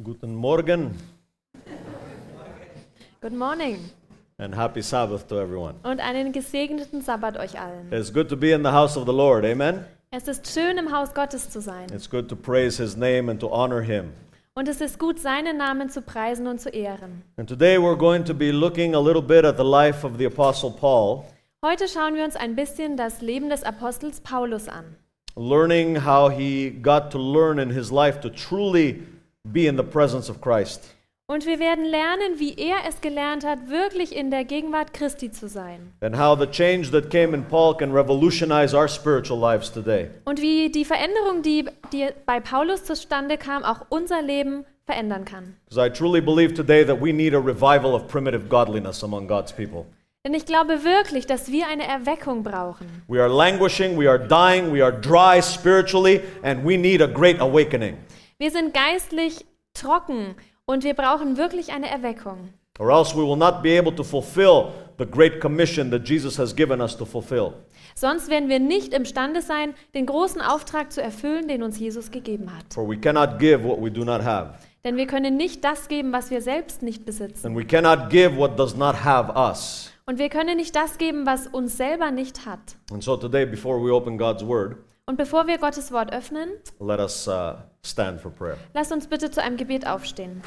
Guten Morgen Good morning and happy Sabbath to everyone. und einen gesegneten Sabbat euch allen. It's good to be in the house of the Lord, amen? Es ist schön, im Haus Gottes zu sein. It's good to praise His name and to honor Him. Und es ist gut, seinen Namen zu preisen und zu ehren. And today we're going to be looking a little bit at the life of the Apostle Paul, Heute schauen wir uns ein bisschen das Leben des Apostels Paulus an. learning how he got to learn in his life to truly be in the presence of Christ. Und wir werden lernen, wie er es gelernt hat, wirklich in der Gegenwart Christi zu sein. And how the change that came in Paul can revolutionize our spiritual lives today. Und wie die Veränderung, die bei Paulus zustande kam, auch unser Leben verändern kann. Because I truly believe today that we need a revival of primitive godliness among God's people. Denn ich glaube wirklich, dass wir eine Erweckung brauchen. We are languishing, we are dying, we are dry spiritually, and we need a great awakening. Wir sind geistlich trocken und wir brauchen wirklich eine Erweckung. Or else we will not be able to fulfill the great commission that Jesus has given us to fulfill. Sonst werden wir nicht imstande sein, den großen Auftrag zu erfüllen, den uns Jesus gegeben hat. For we cannot give what we do not have, Denn wir können nicht das geben, was wir selbst nicht besitzen. and we cannot give what does not have us. Und wir können nicht das geben, was uns selber nicht hat. And so today, before we open God's Word, Und bevor wir Gottes Wort öffnen, let us stand for prayer. lasst uns bitte zu einem Gebet aufstehen.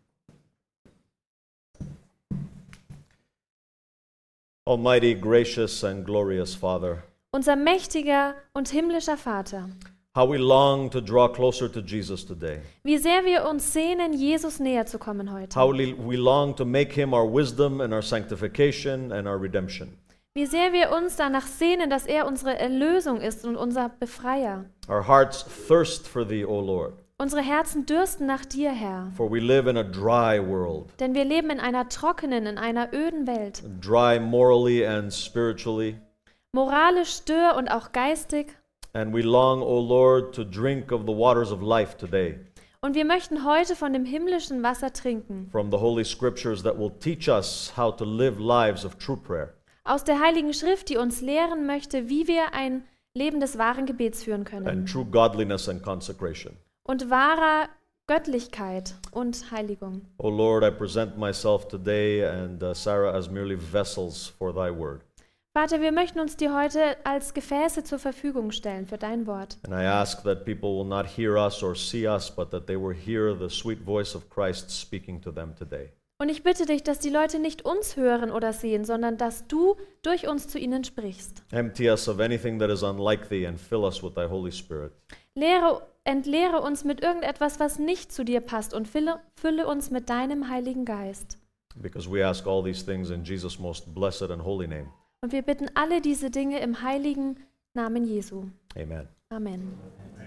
Almighty, gracious and glorious Father, Unser mächtiger und himmlischer Vater, how we long to draw closer to Jesus today. wie sehr wir uns sehnen, Jesus näher zu kommen heute. How we long to make Him our wisdom and our sanctification and our redemption. Wie sehr wir uns danach sehnen, dass er unsere Erlösung ist und unser Befreier. Our hearts thirst for Thee, O Lord, Unsere Herzen dürsten nach dir, Herr. for we live in a dry world, Denn wir leben in einer trockenen, in einer öden Welt. dry morally and spiritually, Moralisch dürr und auch geistig. and we long, O Lord, to drink of the waters of life today, Und wir möchten heute von dem himmlischen Wasser trinken. from the Holy Scriptures that will teach us how to live lives of true prayer. Aus der Heiligen Schrift, die uns lehren möchte, wie wir ein Leben des wahren Gebets führen And können. true godliness and consecration. Und wahrer Göttlichkeit und Heiligung. O Lord, I present myself today and Sarah as merely vessels for Thy word. Vater, wir möchten uns dir heute als Gefäße zur Verfügung stellen für dein Wort. And I ask that people will not hear us or see us, but that they will hear the sweet voice of Christ speaking to them today. Und ich bitte dich, dass die Leute nicht uns hören oder sehen, sondern dass du durch uns zu ihnen sprichst. Empty us of anything that is unlike Thee and fill us with Thy Holy Spirit. Entleere uns mit irgendetwas, was nicht zu dir passt und fülle uns mit deinem Heiligen Geist. Because we ask all these things in Jesus' most blessed and holy name. Und wir bitten alle diese Dinge im heiligen Namen Jesu. Amen. Amen.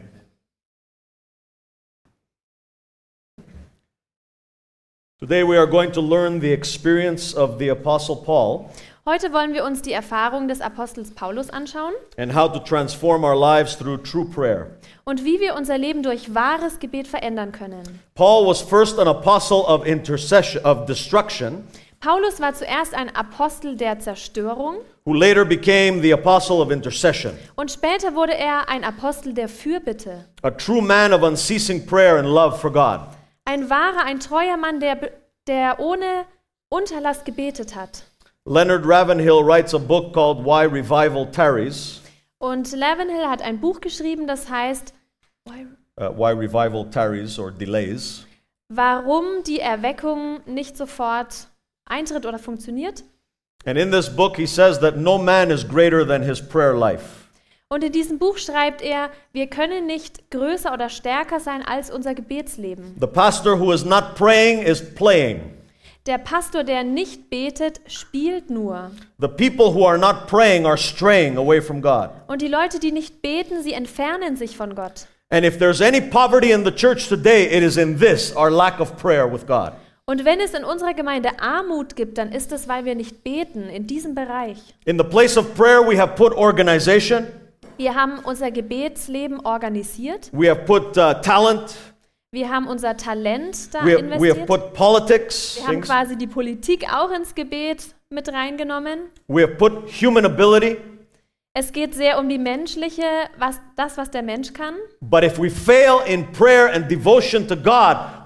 Today we are going to learn the experience of the Apostle Paul Heute wollen wir uns die Erfahrung des Apostels Paulus anschauen and how to transform our lives through true prayer. und wie wir unser Leben durch wahres Gebet verändern können. Paul was first an apostle of intercession, of destruction, Paulus war zuerst ein Apostel der Zerstörung who later became the apostle of intercession, und später wurde er ein Apostel der Fürbitte. a true man of unceasing prayer and love for God. Ein treuer Mann, der ohne Unterlass gebetet hat. Leonard Ravenhill writes a book called Why Revival Tarries. Und Ravenhill hat ein Buch geschrieben, das heißt, Why Revival Tarries or Delays. warum die Erweckung nicht sofort eintritt oder funktioniert. And in this book he says that no man is greater than his prayer life. Und in diesem Buch schreibt er, wir können nicht größer oder stärker sein als unser Gebetsleben. The pastor who is not praying is playing. Der Pastor, der nicht betet, spielt nur. The people who are not praying are straying away from God. Und die Leute, die nicht beten, sie entfernen sich von Gott. And if there's any poverty in the church today, it is in this, our lack of prayer with God. Und wenn es in unserer Gemeinde Armut gibt, dann ist es, weil wir nicht beten in diesem Bereich. In the place of prayer, we have put organization, Wir haben unser Gebetsleben organisiert. we have put talent, Wir haben unser Talent da we have investiert. put politics, Wir haben quasi die Politik auch ins Gebet mit reingenommen. we have put human ability. Es geht sehr um die menschliche, was der Mensch kann. But if we fail in prayer and devotion to God,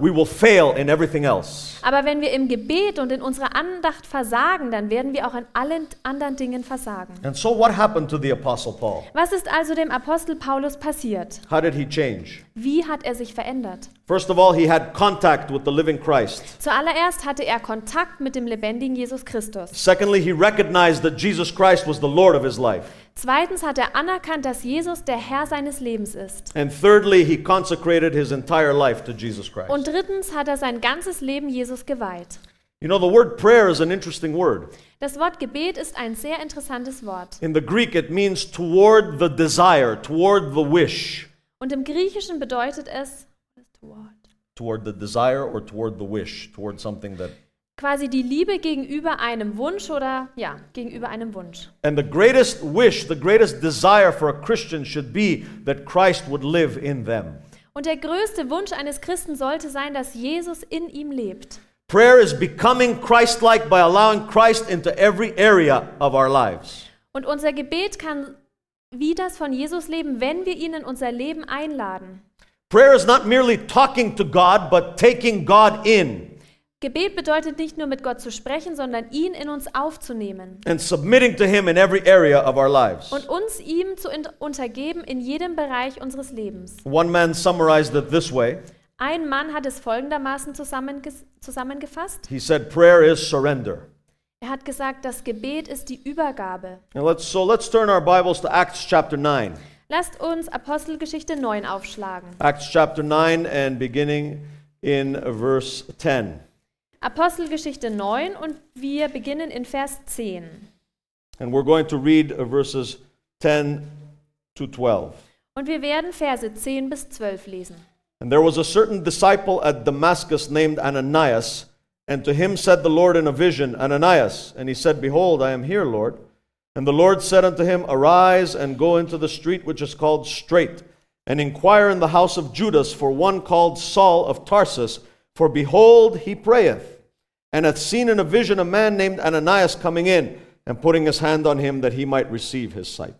we will fail in everything else. Aber wenn wir im Gebet und in unserer Andacht versagen, dann werden wir auch in allen anderen Dingen versagen. And so what happened to the Apostle Paul? Was ist also dem Apostel Paulus passiert? How did he change? Wie hat er sich verändert? First of all, he had contact with the living Christ. Zuallererst hatte er Kontakt mit dem lebendigen Jesus Christus. Secondly, he recognized that Jesus Christ was the Lord of his life. Zweitens hat er anerkannt, dass Jesus der Herr seines Lebens ist. And thirdly, he consecrated his entire life to Jesus Christ. Und drittens hat er sein ganzes Leben Jesus geweiht. You know, the word prayer is an interesting word. Das Wort Gebet ist ein sehr interessantes Wort. In the Greek, it means toward the desire, toward the wish. Und im Griechischen bedeutet es Toward the desire or toward the wish, toward something that... quasi die Liebe gegenüber einem Wunsch oder ja, gegenüber einem Wunsch. And the greatest wish, the greatest desire for a Christian should be that Christ would live in them. Und der größte Wunsch eines Christen sollte sein, dass Jesus in ihm lebt. Prayer is becoming Christ-like by allowing Christ into every area of our lives. Und unser Gebet kann wie das von Jesus leben, wenn wir ihn in unser Leben einladen. Prayer is not merely talking to God, but taking God in Gebet bedeutet nicht nur mit Gott zu sprechen, sondern ihn in uns aufzunehmen and submitting to Him in every area of our lives. und uns ihm zu untergeben in jedem Bereich unseres Lebens. One man summarized it this way. Ein Mann hat es folgendermaßen zusammengefasst. He said, prayer is surrender. Er hat gesagt, das Gebet ist die Übergabe. And let's turn our Bibles to Acts chapter 9. Lasst uns Apostelgeschichte 9 aufschlagen. Acts chapter 9 and beginning in verse 10. Apostelgeschichte 9 und wir beginnen in Vers 10. And we're going to read verses 10 to 12. Und wir werden Verse 10 bis 12 lesen. And there was a certain disciple at Damascus named Ananias, and to him said the Lord in a vision, Ananias. And he said, Behold, I am here, Lord. And the Lord said unto him, Arise and go into the street which is called Straight, and inquire in the house of Judas for one called Saul of Tarsus, for behold, he prayeth, and hath seen in a vision a man named Ananias coming in, and putting his hand on him that he might receive his sight.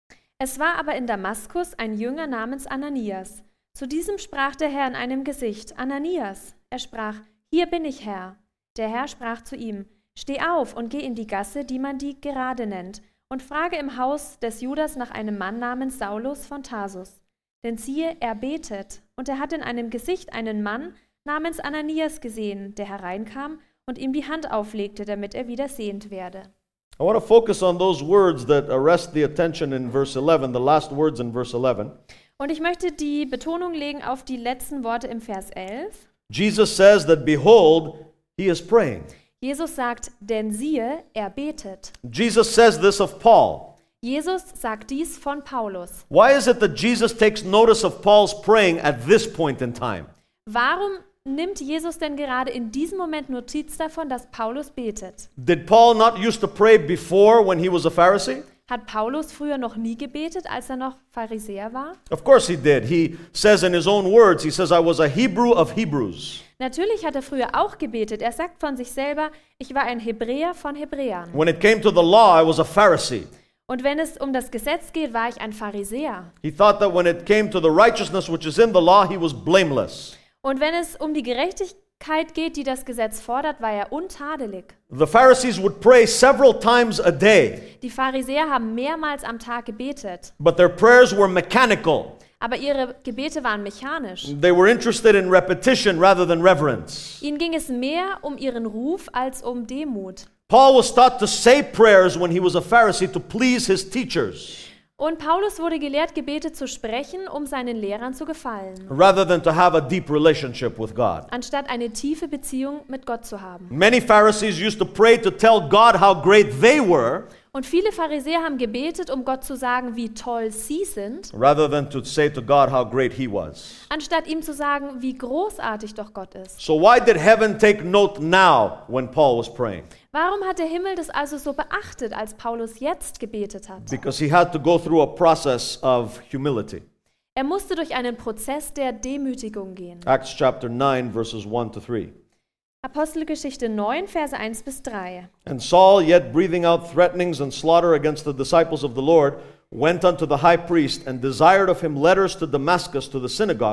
Es war aber in Damaskus ein Jünger namens Ananias. Zu diesem sprach der Herr in einem Gesicht, Ananias. Er sprach, Hier bin ich, Herr. Der Herr sprach zu ihm, Steh auf und geh in die Gasse, die man die Gerade nennt, und frage im Haus des Judas nach einem Mann namens Saulus von Tarsus. Denn siehe, er betet, und er hat in einem Gesicht einen Mann namens Ananias gesehen, der hereinkam und ihm die Hand auflegte, damit er wieder sehend werde. I want to focus on those words that arrest the attention in verse 11, the last words in verse 11. Und ich möchte die Betonung legen auf die letzten Worte im Vers 11. Jesus says that, behold, he is praying. Jesus sagt, denn siehe, er betet. Jesus says this of Paul. Jesus sagt dies von Paulus. Why is it that Jesus takes notice of Paul's praying at this point in time? Warum nimmt Jesus denn gerade in diesem Moment Notiz davon, dass Paulus betet? Did Paul not used to pray before when he was a Pharisee? Hat Paulus früher noch nie gebetet, als er noch Pharisäer war? Of course he did. He says in his own words, he says, I was a Hebrew of Hebrews. Natürlich hat er früher auch gebetet. Er sagt von sich selber, ich war ein Hebräer von Hebräern. When it came to the law, I was a Pharisee. Und wenn es um das Gesetz geht, war ich ein Pharisäer. He thought that when it came to the righteousness which is in the law, he was blameless. Und wenn es um die Gerechtigkeit geht, die das Gesetz fordert, war er untadelig. The Pharisees would pray several times a day, Die Pharisäer haben mehrmals am Tag gebetet, but their prayers were mechanical. aber ihre Gebete waren mechanisch. They were interested in repetition rather than reverence. Ihnen ging es mehr um ihren Ruf als um Demut. Paul was taught to say prayers when he was a Pharisee to please his teachers, Und Paulus wurde gelehrt, Gebete zu sprechen, um seinen Lehrern zu gefallen, rather than to have a deep relationship with God. anstatt eine tiefe Beziehung mit Gott zu haben. Many Pharisees used to pray to tell God how great they were, Und viele Pharisäer haben gebetet, um Gott zu sagen, wie toll sie sind, rather than to say to God how great he was. anstatt ihm zu sagen, wie großartig doch Gott ist. So why did heaven take note now when Paul was praying? Warum hat der Himmel das also so beachtet, als Paulus jetzt gebetet hat? Because he had to go through a process of humility. Er musste durch einen Prozess der Demütigung gehen. Acts chapter 9 verses 1 to 3. Apostelgeschichte 9, Verse 1 bis 3. And Saul, yet breathing out threatenings and slaughter against the disciples of the Lord, went unto the high priest and desired of him letters to Damascus to the synagogues,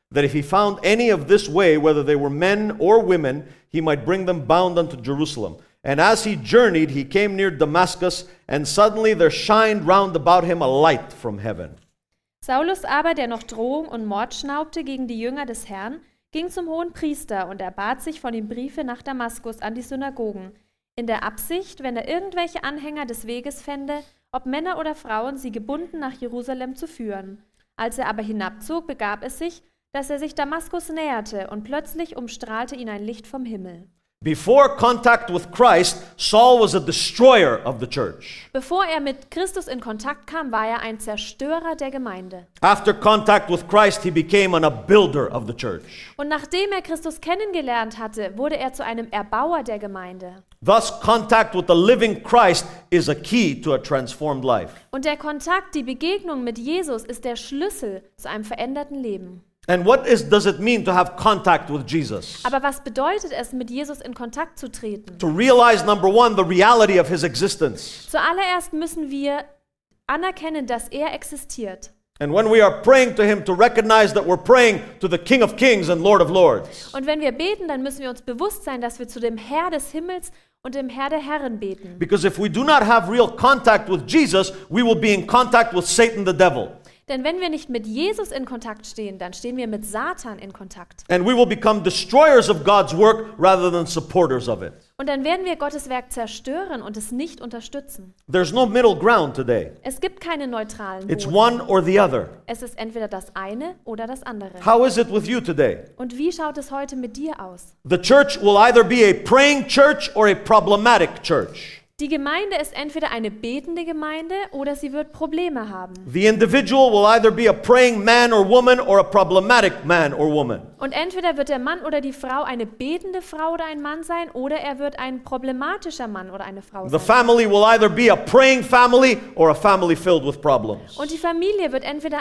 that if he found any of this way, whether they were men or women, he might bring them bound unto Jerusalem. And as he journeyed, he came near Damascus, and suddenly there shined round about him a light from heaven. Saulus aber, der noch Drohung und Mord schnaubte gegen die Jünger des Herrn, ging zum Hohenpriester und erbat sich von ihm Briefe nach Damaskus an die Synagogen, in der Absicht, wenn er irgendwelche Anhänger des Weges fände, ob Männer oder Frauen, sie gebunden nach Jerusalem zu führen. Als er aber hinabzog, begab es sich, dass er sich Damaskus näherte, und plötzlich umstrahlte ihn ein Licht vom Himmel. Before contact with Christ, Saul was a destroyer of the church. Bevor er mit Christus in Kontakt kam, war er ein Zerstörer der Gemeinde. After contact with Christ, he became a builder of the church. Und nachdem er Christus kennengelernt hatte, wurde er zu einem Erbauer der Gemeinde. Thus, contact with the living Christ is a key to a transformed life. Und der Kontakt, die Begegnung mit Jesus ist der Schlüssel zu einem veränderten Leben. And what does it mean to have contact with Jesus? Aber was bedeutet es, mit Jesus in Kontakt zu treten? To realize, number one, the reality of his existence. Zuallererst müssen wir anerkennen, dass er existiert. And when we are praying to him, to recognize that we're praying to the King of Kings and Lord of Lords. Und wenn wir beten, dann müssen wir uns bewusst sein, dass wir zu dem Herr des Himmels und dem Herr der Herren beten. Because if we do not have real contact with Jesus, we will be in contact with Satan the devil. Denn wenn wir nicht mit Jesus in Kontakt stehen, dann stehen wir mit Satan in Kontakt. And we will become destroyers of God's work rather than supporters of it. Und dann werden wir Gottes Werk zerstören und es nicht unterstützen. There's no middle ground today. Es gibt keine neutralen It's Boden. one or the other. Es ist entweder das eine oder das andere. How is it with you today? Und wie schaut es heute mit dir aus? The church will either be a praying church or a problematic church. Die Gemeinde ist entweder eine betende Gemeinde oder sie wird Probleme haben. The individual will either be a praying man or woman or a problematic man or woman. Und entweder wird der Mann oder die Frau eine betende Frau oder ein Mann sein, oder er wird ein problematischer Mann oder eine Frau The sein. family will either be a praying family or a family filled with problems. Und die Familie wird entweder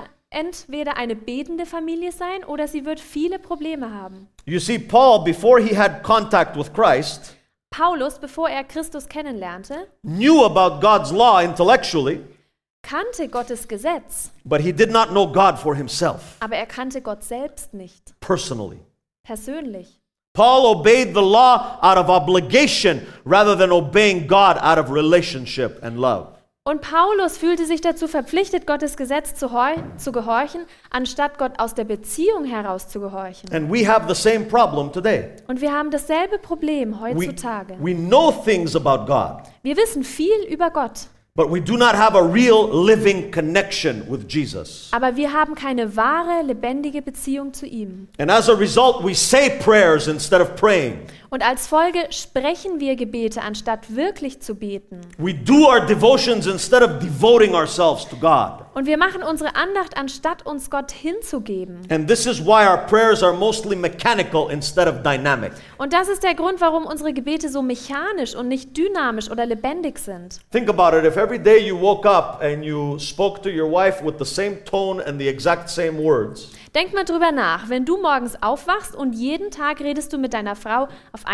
eine betende Familie sein oder sie wird viele Probleme haben. You see, Paul, before he had contact with Christ, Paulus, bevor er Christus kennenlernte, knew about God's law intellectually, kannte Gottes Gesetz, but he did not know God for himself, aber er kannte Gott selbst nicht, personally. persönlich. Paul obeyed the law out of obligation rather than obeying God out of relationship and love. Und Paulus fühlte sich dazu verpflichtet, Gottes Gesetz zu gehorchen, anstatt Gott aus der Beziehung heraus zu gehorchen. And we have the same problem today. Und wir haben dasselbe Problem heutzutage. We know things about God, Wir wissen viel über Gott, but we do not have a real living connection with Jesus. aber wir haben keine wahre, lebendige Beziehung zu ihm. And as a result, we say prayers instead of praying. Und als Folge sprechen wir Gebete, anstatt wirklich zu beten. We do our devotions instead of devoting ourselves to God. Und wir machen unsere Andacht, anstatt uns Gott hinzugeben. And this is why our prayers are mostly mechanical instead of dynamic. Und das ist der Grund, warum unsere Gebete so mechanisch und nicht dynamisch oder lebendig sind. Think about it. If every day you woke up and you spoke to your wife with the same tone and the exact same words, Denk mal drüber nach, wenn du morgens aufwachst und jeden Tag redest du mit deiner Frau auf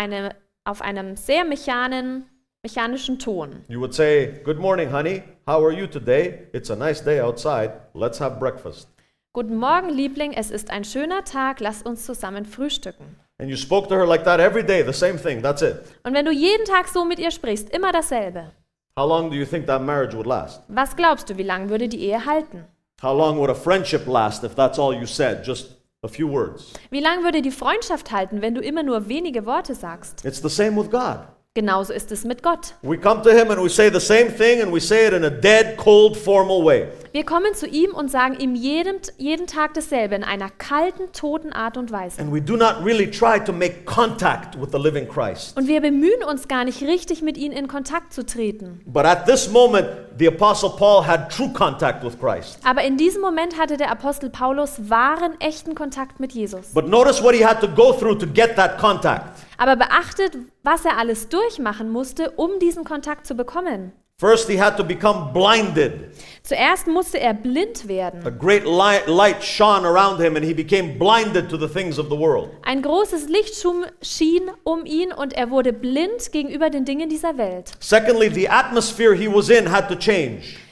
einem sehr mechanischen Ton. you would say, "Good morning, honey. How are you today? It's a nice day outside. Let's have breakfast." Guten Morgen, Liebling, es ist ein schöner Tag, lass uns zusammen frühstücken. And you spoke to her like that every day, the same thing. That's it. Und wenn du jeden Tag so mit ihr sprichst, immer dasselbe, How long do you think that marriage would last? was glaubst du, wie lange würde die Ehe halten? How long would a friendship last if that's all you said, just a few words? Wie lange würde die Freundschaft halten, wenn du immer nur wenige Worte sagst? It's the same with God. Genauso ist es mit Gott. We come to him and we say the same thing and we say it in a dead, cold, formal way. Wir kommen zu ihm und sagen ihm jeden Tag dasselbe in einer kalten, toten Art und Weise. And we do not really try to make contact with the living Christ. Und wir bemühen uns gar nicht richtig, mit ihm in Kontakt zu treten. But at this moment, the Apostle Paul had true contact with Christ. Aber in diesem Moment hatte der Apostel Paulus wahren, echten Kontakt mit Jesus. But notice what he had to go through to get that contact. Aber beachtet, was er alles durchmachen musste, um diesen Kontakt zu bekommen. First, he had to become blinded. Zuerst musste er blind werden. A great light shone around him and he became blinded to the things of the world. Ein großes Licht schien um ihn und er wurde blind gegenüber den Dingen dieser Welt. Secondly, the atmosphere he was in had to change.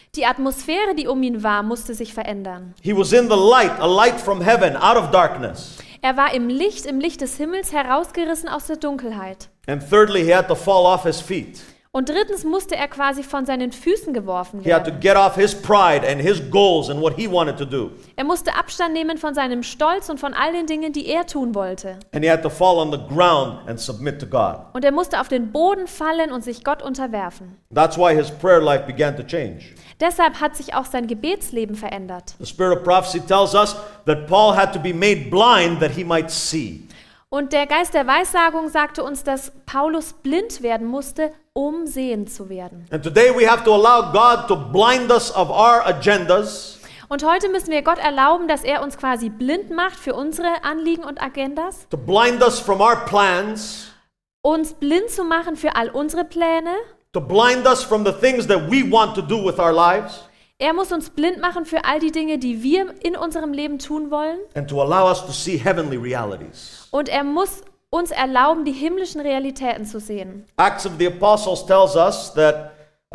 Die Atmosphäre, die um ihn war, musste sich verändern. He was in the light, a light from heaven, out of darkness. Er war im Licht des Himmels, herausgerissen aus der Dunkelheit. And thirdly, he had to fall off his feet. Und drittens musste er quasi von seinen Füßen geworfen He had to werden. get off his pride and his goals and what he wanted to do. Er musste Abstand nehmen von seinem Stolz und von all den Dingen, die er tun wollte. And he had to fall on the ground and submit to God. Und er musste auf den Boden fallen und sich Gott unterwerfen. That's why his prayer life began to change. Deshalb hat sich auch sein Gebetsleben verändert. The spirit of prophecy tells us that Paul had to be made blind that he might see. Und der Geist der Weissagung sagte uns, dass Paulus blind werden musste, um sehend zu werden. And today we have to allow God to blind us of our agendas. Und heute müssen wir Gott erlauben, dass er uns quasi blind macht für unsere Anliegen und Agendas, To blind us from our plans, uns blind zu machen für all unsere Pläne. to blind us from the things that we want to do with our lives, Er muss uns blind machen für all die Dinge, die wir in unserem Leben tun wollen. and to allow us to see heavenly realities. Und er muss uns erlauben, die himmlischen Realitäten zu sehen. Acts of the Apostles tells us that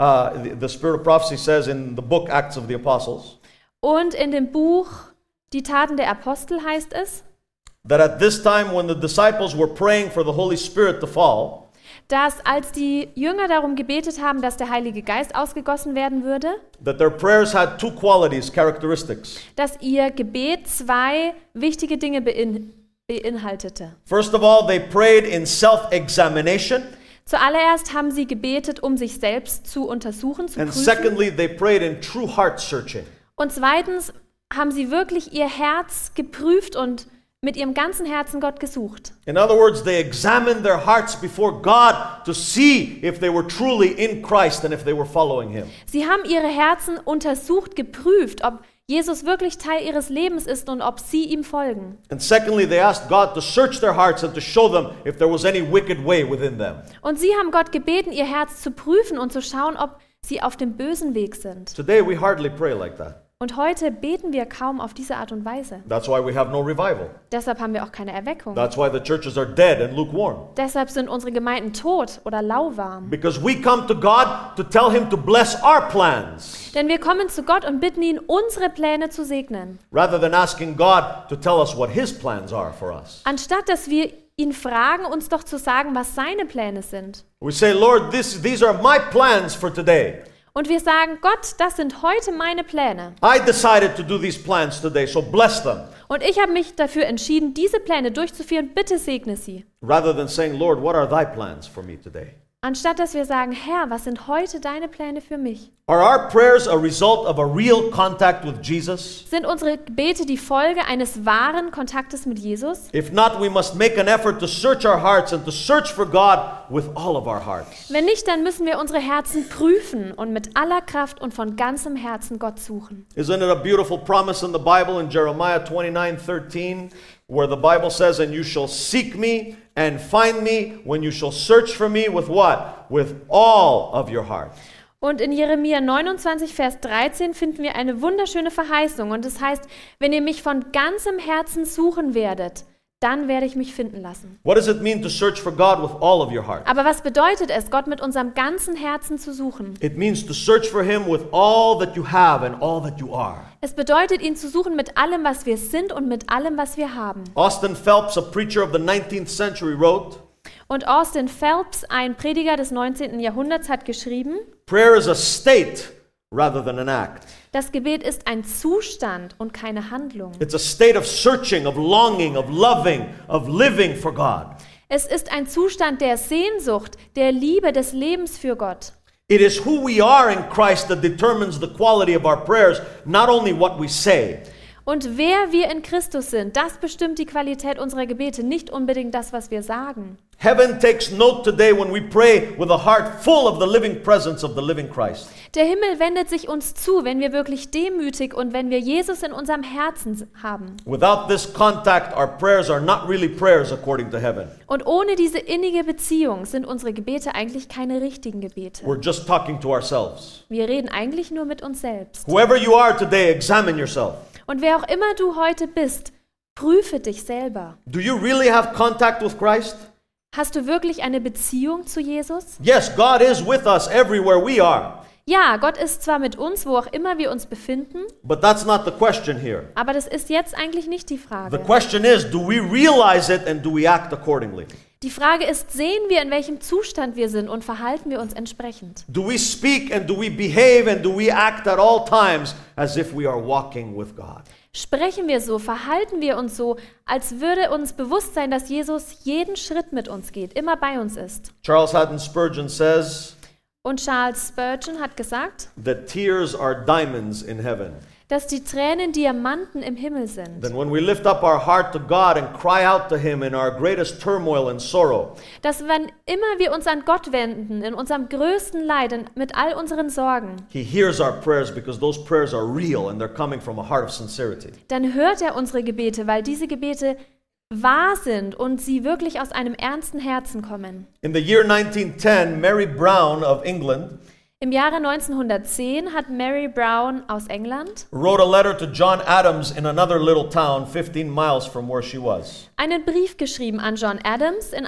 the spirit of prophecy says in the book Acts of the Apostles Und in dem Buch Die Taten der Apostel heißt es, that at this time when the disciples were praying for the Holy Spirit to fall, dass als die Jünger darum gebetet haben, dass der Heilige Geist ausgegossen werden würde, that their prayers had two qualities, characteristics. dass ihr Gebet zwei wichtige Dinge beinhaltete. First of all, they prayed in self-examination, Zuallererst haben sie gebetet, um sich selbst zu untersuchen, zu and prüfen. secondly, they prayed in true heart searching. Und zweitens haben sie wirklich ihr Herz geprüft und mit ihrem ganzen Herzen Gott gesucht. In other words, they examined their hearts before God to see if they were truly in Christ and if they were following Him. Sie haben ihre Herzen untersucht, geprüft, ob Jesus wirklich Teil ihres Lebens ist und ob sie ihm folgen. And secondly, they asked God to search their hearts and to show them if there was any wicked way within them. Und sie haben Gott gebeten, ihr Herz zu prüfen und zu schauen, ob sie auf dem bösen Weg sind. Today, we hardly pray like that. Und heute beten wir kaum auf diese Art und Weise. That's why we have no revival. Deshalb haben wir auch keine Erweckung. That's why the churches are dead and lukewarm. Deshalb sind unsere Gemeinden tot oder lauwarm. Because we come to God to tell Him to bless our plans, Denn wir kommen zu Gott und bitten ihn, unsere Pläne zu segnen. rather than asking God to tell us what His plans are for us. Anstatt dass wir ihn fragen, uns doch zu sagen, was seine Pläne sind. We say, Lord, these are my plans for today. Und wir sagen, Gott, das sind heute meine Pläne. I decided to do these plans today, so bless them. Und ich habe mich dafür entschieden, diese Pläne durchzuführen. Bitte segne sie. Rather than saying, Lord, what are thy plans for me today? Anstatt dass wir sagen, Herr, was sind heute deine Pläne für mich? Are our prayers a result of a real contact with Jesus? Sind unsere Gebete die Folge eines wahren Kontaktes mit Jesus? If not, we must make an effort to search our hearts and to search for God with all of our hearts. Wenn nicht, dann müssen wir unsere Herzen prüfen und mit aller Kraft und von ganzem Herzen Gott suchen. Isn't it a beautiful promise in the Bible in Jeremiah 29:13, where the Bible says, "And you shall seek me and find me when you shall search for me with what? With all of your heart." Und in Jeremia 29, Vers 13 finden wir eine wunderschöne Verheißung. Und es heißt, wenn ihr mich von ganzem Herzen suchen werdet, dann werde ich mich finden lassen. What does it mean to search for God with all of your heart? Aber was bedeutet es, Gott mit unserem ganzen Herzen zu suchen? It means to search for Him with all that you have and all that you are. Es bedeutet, ihn zu suchen mit allem, was wir sind und mit allem, was wir haben. Austin Phelps, a preacher of the 19th century, wrote, Und Austin Phelps, ein Prediger des 19. Jahrhunderts, hat geschrieben, "Prayer is a state rather than an act. das Gebet ist ein Zustand und keine Handlung. It's a state of searching, of longing, of loving, of living for God. Es ist ein Zustand der Sehnsucht, der Liebe, des Lebens für Gott. It is who we are in Christ that determines the quality of our prayers, not only what we say." Und wer wir in Christus sind, das bestimmt die Qualität unserer Gebete, nicht unbedingt das, was wir sagen. Heaven takes note today when we pray with a heart full of the living presence of the living Christ. Der Himmel wendet sich uns zu, wenn wir wirklich demütig und wenn wir Jesus in unserem Herzen haben. Without this contact, our prayers are not really prayers according to heaven. Und ohne diese innige Beziehung sind unsere Gebete eigentlich keine richtigen Gebete. We're just talking to ourselves. Wir reden eigentlich nur mit uns selbst. Whoever you are today, examine yourself. Und wer auch immer du heute bist, prüfe dich selber. Do you really have contact with Christ? Hast du wirklich eine Beziehung zu Jesus? Yes, God is with us everywhere we are. Ja, Gott ist zwar mit uns, wo auch immer wir uns befinden, but that's not the question here. aber das ist jetzt eigentlich nicht die The Frage. question is, do we realize it and do we act accordingly? Die Frage ist, sehen wir, in welchem Zustand wir sind und verhalten wir uns entsprechend? Do we speak and do we behave and do we act at all times as if we are walking with God? Sprechen wir so, verhalten wir uns so, als würde uns bewusst sein, dass Jesus jeden Schritt mit uns geht, immer bei uns ist. Charles Haddon Spurgeon says Und Charles Spurgeon hat gesagt, that tears are diamonds in heaven. dass die Tränen Diamanten im Himmel sind. Then when we lift up our heart to God and cry out to Him in our greatest turmoil and sorrow, Dass wenn immer wir uns an Gott wenden, in unserem größten Leid, mit all unseren Sorgen, He hears our prayers because those prayers are real and they're coming from a heart of sincerity. dann hört er unsere Gebete, weil diese Gebete wahr sind und sie wirklich aus einem ernsten Herzen kommen. In the year 1910, Mary Brown of England Im Jahre 1910 hat Mary Brown aus England wrote a letter to John Adams in another little town 15 miles from where she was. einen Brief geschrieben an John Adams in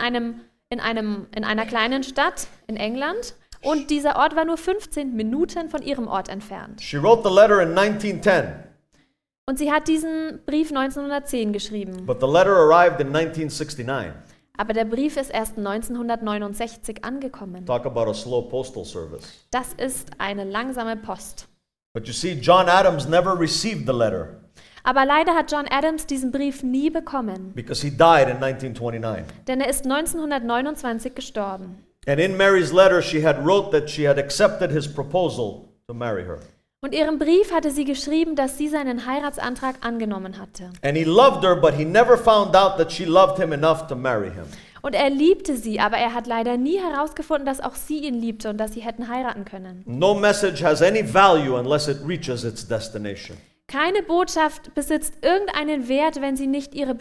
einer kleinen Stadt in England. Und dieser Ort war nur 15 Minuten von ihrem Ort entfernt. She wrote the letter in 1910, Und sie hat diesen Brief 1910 geschrieben. but the letter arrived in 1969. Aber der Brief ist erst 1969 angekommen. Talk about a slow postal service. Das ist eine langsame Post. But you see, John Adams never received the letter Aber leider hat John Adams diesen Brief nie bekommen, because he died in 1929. denn er ist 1929 gestorben. And in Mary's letter, she had wrote that she had accepted his proposal to marry her. Und ihrem Brief hatte sie geschrieben, dass sie seinen Heiratsantrag angenommen hatte. And he loved her, but he never found out that she loved him enough to marry him. Und er liebte sie, aber er hat leider nie herausgefunden, dass auch sie ihn liebte und dass sie hätten heiraten können. No message has any value unless it reaches its destination. Keine Botschaft besitzt irgendeinen Wert, wenn sie nicht ihren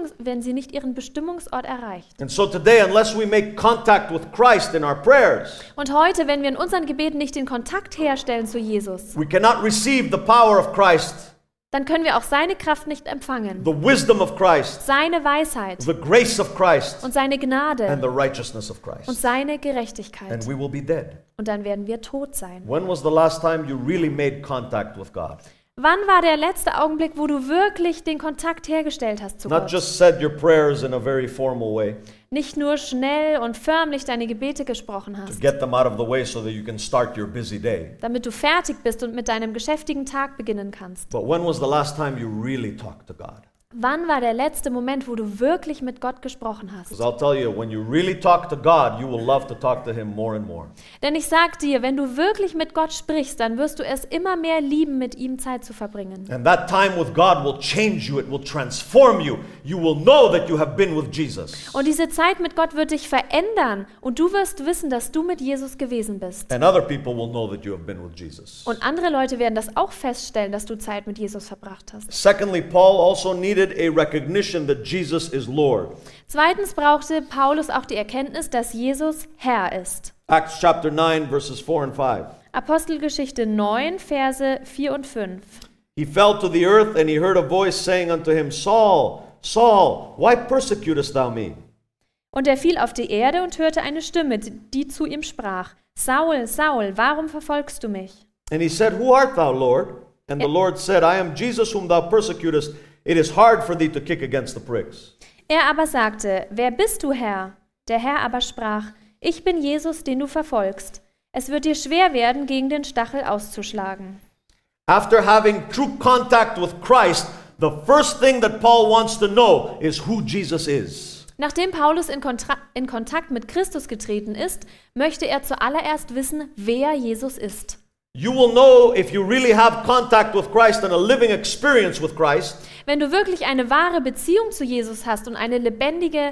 Bestimmungsort erreicht. And so today, unless we make contact with Christ in our prayers, Und heute, wenn wir in unseren Gebeten nicht den Kontakt herstellen zu Jesus, we cannot receive the power of Christ, dann können wir auch seine Kraft nicht empfangen, the wisdom of Christ, seine Weisheit the grace of Christ, und seine and Gnade the righteousness of und Christ. seine And Gerechtigkeit. we will be dead. Und dann werden wir tot sein. When was the last time you really made contact with God? Wann war der letzte Augenblick, wo du wirklich den Kontakt hergestellt hast zu Not Gott? just said your prayers in a very formal way Nicht nur schnell und förmlich deine Gebete gesprochen to hast, get them out of the way so that you can start your busy day. damit du fertig bist und mit deinem geschäftigen Tag beginnen kannst. But when was the last time you really talked to God? Wann war der letzte Moment, wo du wirklich mit Gott gesprochen hast? Because I'll tell you, when you really talk to God, you will love to talk to Him more and more. Denn ich sag dir, wenn du wirklich mit Gott sprichst, dann wirst du es immer mehr lieben, mit ihm Zeit zu verbringen. And that time with God will change you, it will transform you. You will know that you have been with Jesus. Und diese Zeit mit Gott wird dich verändern und du wirst wissen, dass du mit Jesus gewesen bist. And other people will know that you have been with Jesus. Und andere Leute werden das auch feststellen, dass du Zeit mit Jesus verbracht hast. Secondly, Paul also needed a recognition that Jesus is Lord. Zweitens brauchte Paulus auch die Erkenntnis, dass Jesus Herr ist. Acts chapter 9, verses 4 and 5. Apostelgeschichte 9, Verse 4 und 5. He fell to the earth, and he heard a voice saying unto him, Saul, Saul, why persecutest thou me? Und er fiel auf die Erde und hörte eine Stimme, die zu ihm sprach: Saul, Saul, warum verfolgst du mich? And he said, Who art thou, Lord? And the Lord said, I am Jesus whom thou persecutest. It is hard for thee to kick against the pricks. Er aber sagte: Wer bist du, Herr? Der Herr aber sprach: Ich bin Jesus, den du verfolgst. Es wird dir schwer werden, gegen den Stachel auszuschlagen. After having true contact with Christ, the first thing that Paul wants to know is who Jesus is. Nachdem Paulus in Kontakt mit Christus getreten ist, möchte er zuallererst wissen, wer Jesus ist. You will know if you really have contact with Christ and a living experience with Christ. Wenn du wirklich eine wahre Beziehung zu Jesus hast und eine lebendige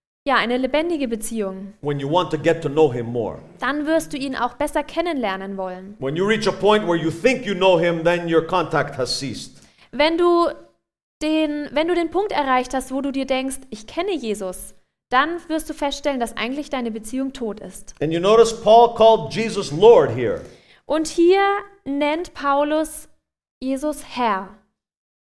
Beziehung, When you want to get to know Him more. dann wirst du ihn auch besser kennenlernen wollen. When you reach a point where you think you know Him, then your contact has ceased. Wenn du den Punkt erreicht hast, wo du dir denkst, ich kenne Jesus, dann wirst du feststellen, dass eigentlich deine Beziehung tot ist. And you notice Paul called Jesus Lord here. Und hier nennt Paulus Jesus Herr.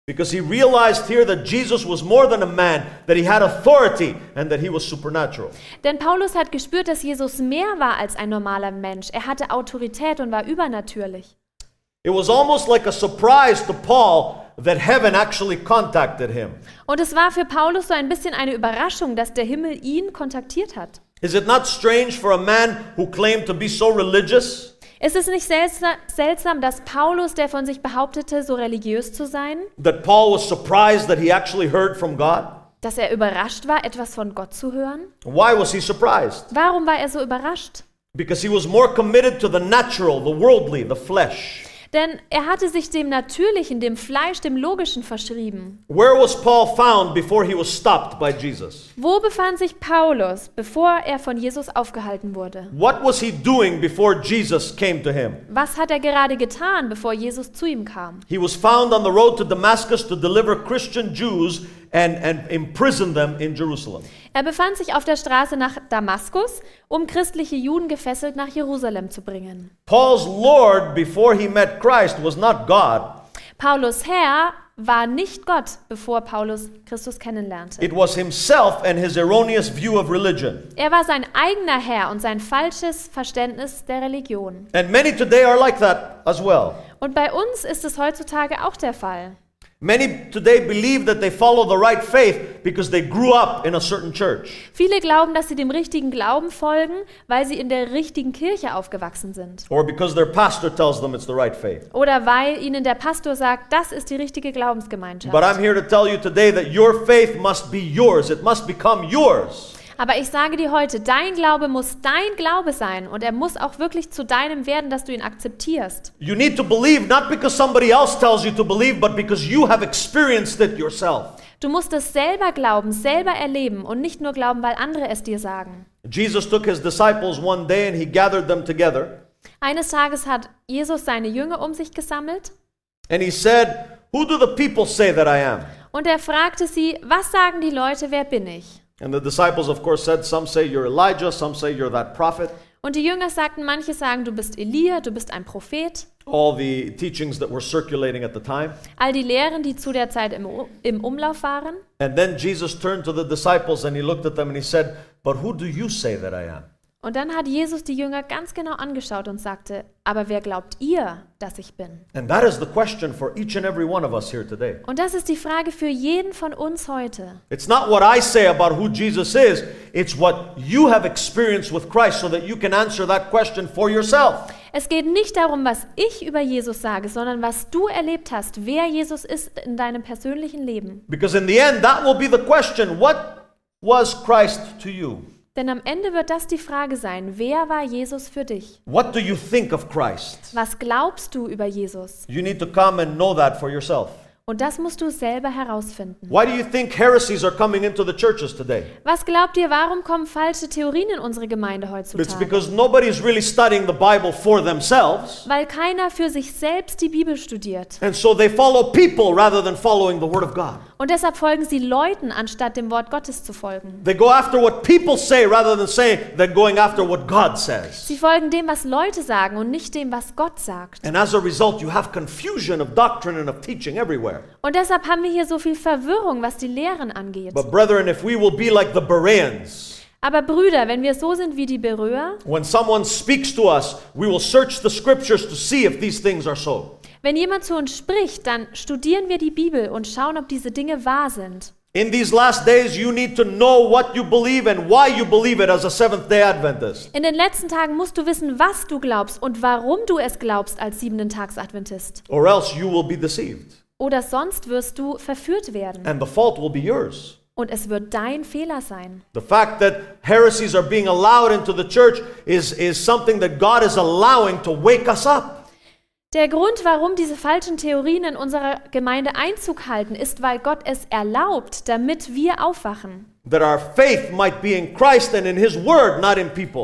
Because he realized here that Jesus was more than a man, that he had authority and that he was supernatural. Denn Paulus hat gespürt, dass Jesus mehr war als ein normaler Mensch. Er hatte Autorität und war übernatürlich. It was almost like a surprise to Paul that heaven actually contacted him. Und es war für Paulus so ein bisschen eine Überraschung, dass der Himmel ihn kontaktiert hat. Is it not strange for a man who claimed to be so religious? Ist es nicht seltsam, dass Paulus, der von sich behauptete, so religiös zu sein, That Paul was surprised that he actually heard from God? dass er überrascht war, etwas von Gott zu hören? Why was he surprised? Warum war er so überrascht? Because he was more committed to the natural, the worldly, the flesh. Denn er hatte sich dem Natürlichen, dem Fleisch, dem Logischen verschrieben. Where was Paul found before he was stopped by Jesus? Wo befand sich Paulus, bevor er von Jesus aufgehalten wurde? What was he doing before Jesus came to him? Was hat er gerade getan, bevor Jesus zu ihm kam? He was found on the road to Damascus to deliver Christian Jews and imprison them in Jerusalem. Er befand sich auf der Straße nach Damaskus, um christliche Juden gefesselt nach Jerusalem zu bringen. Paul's Lord before he met Christ was not God. Paulus Herr war nicht Gott, bevor Paulus Christus kennenlernte. It was himself and his erroneous view of religion. Er war sein eigener Herr und sein falsches Verständnis der Religion. And many today are like that as well. Und bei uns ist es heutzutage auch der Fall. Many today believe that they follow the right faith because they grew up in a certain church. Viele glauben, dass sie dem richtigen Glauben folgen, weil sie in der richtigen Kirche aufgewachsen sind. Or because their pastor tells them it's the right faith. Oder weil ihnen der Pastor sagt, das ist die richtige Glaubensgemeinschaft. But I'm here to tell you today that your faith must be yours. It must become yours. Aber ich sage dir heute, dein Glaube muss dein Glaube sein und er muss auch wirklich zu deinem werden, dass du ihn akzeptierst. You need to believe not because somebody else tells you to believe, but because you have experienced it yourself. Du musst es selber glauben, selber erleben und nicht nur glauben, weil andere es dir sagen. Jesus took his disciples one day and he gathered them together. Eines Tages hat Jesus seine Jünger um sich gesammelt And he said, "Who do the people say that I am?" und er fragte sie, was sagen die Leute, wer bin ich? And the disciples of course said, some say you're Elijah, some say you're that prophet. Und die Jünger sagten, manche sagen, du bist Elia, du bist ein Prophet. All the teachings that were circulating at the time. All die Lehren, die zu der Zeit im Umlauf waren. And then Jesus turned to the disciples and he looked at them and he said, "But who do you say that I am?" Und dann hat Jesus die Jünger ganz genau angeschaut und sagte, aber wer glaubt ihr, dass ich bin? And that is the question for each and every one of us here today. Und das ist die Frage für jeden von uns heute. It's not what I say about who Jesus is, it's what you have experienced with Christ so that you can answer that question for yourself. Es geht nicht darum, was ich über Jesus sage, sondern was du erlebt hast, wer Jesus ist in deinem persönlichen Leben. Because in the end, that will be the question, what was Christ to you? Denn am Ende wird das die Frage sein, wer war Jesus für dich? What do you think of Christ? Was glaubst du über Jesus? You need to come and know that for yourself. Und das musst du selber herausfinden. Why do you think heresies are coming into the churches today? Was glaubt ihr, warum kommen falsche Theorien in unsere Gemeinde It's heutzutage? because nobody's really studying the Bible for themselves. Weil keiner für sich selbst die Bibel studiert. And so they follow people rather than following the Word of God. Und deshalb folgen sie Leuten, anstatt dem Wort Gottes zu folgen. They go after what people say rather than going after what God says. Sie folgen dem, was Leute sagen und nicht dem, was Gott sagt. And as a result, you have confusion of doctrine and of teaching everywhere. Und deshalb haben wir hier so viel Verwirrung, was die Lehren angeht. But brethren, if we will be like the Bereans, Aber Brüder, wenn wir so sind wie die Beröer, when someone speaks to us, we will search the scriptures to see if these things are so. wenn jemand zu uns spricht, dann studieren wir die Bibel und schauen, ob diese Dinge wahr sind. In these last days, you need to know what you believe and why you believe it as a Seventh-day Adventist. In den letzten Tagen musst du wissen, was du glaubst und warum du es glaubst als Siebenten-Tags-Adventist. Or else you will be deceived. Oder sonst wirst du verführt werden. And the fault will be yours. Und es wird dein Fehler sein. The fact that heresies are being allowed into the church is something that God is allowing to wake us up. Der Grund, warum diese falschen Theorien in unserer Gemeinde Einzug halten, ist, weil Gott es erlaubt, damit wir aufwachen. That our faith might be in Christ and in His Word, not in people.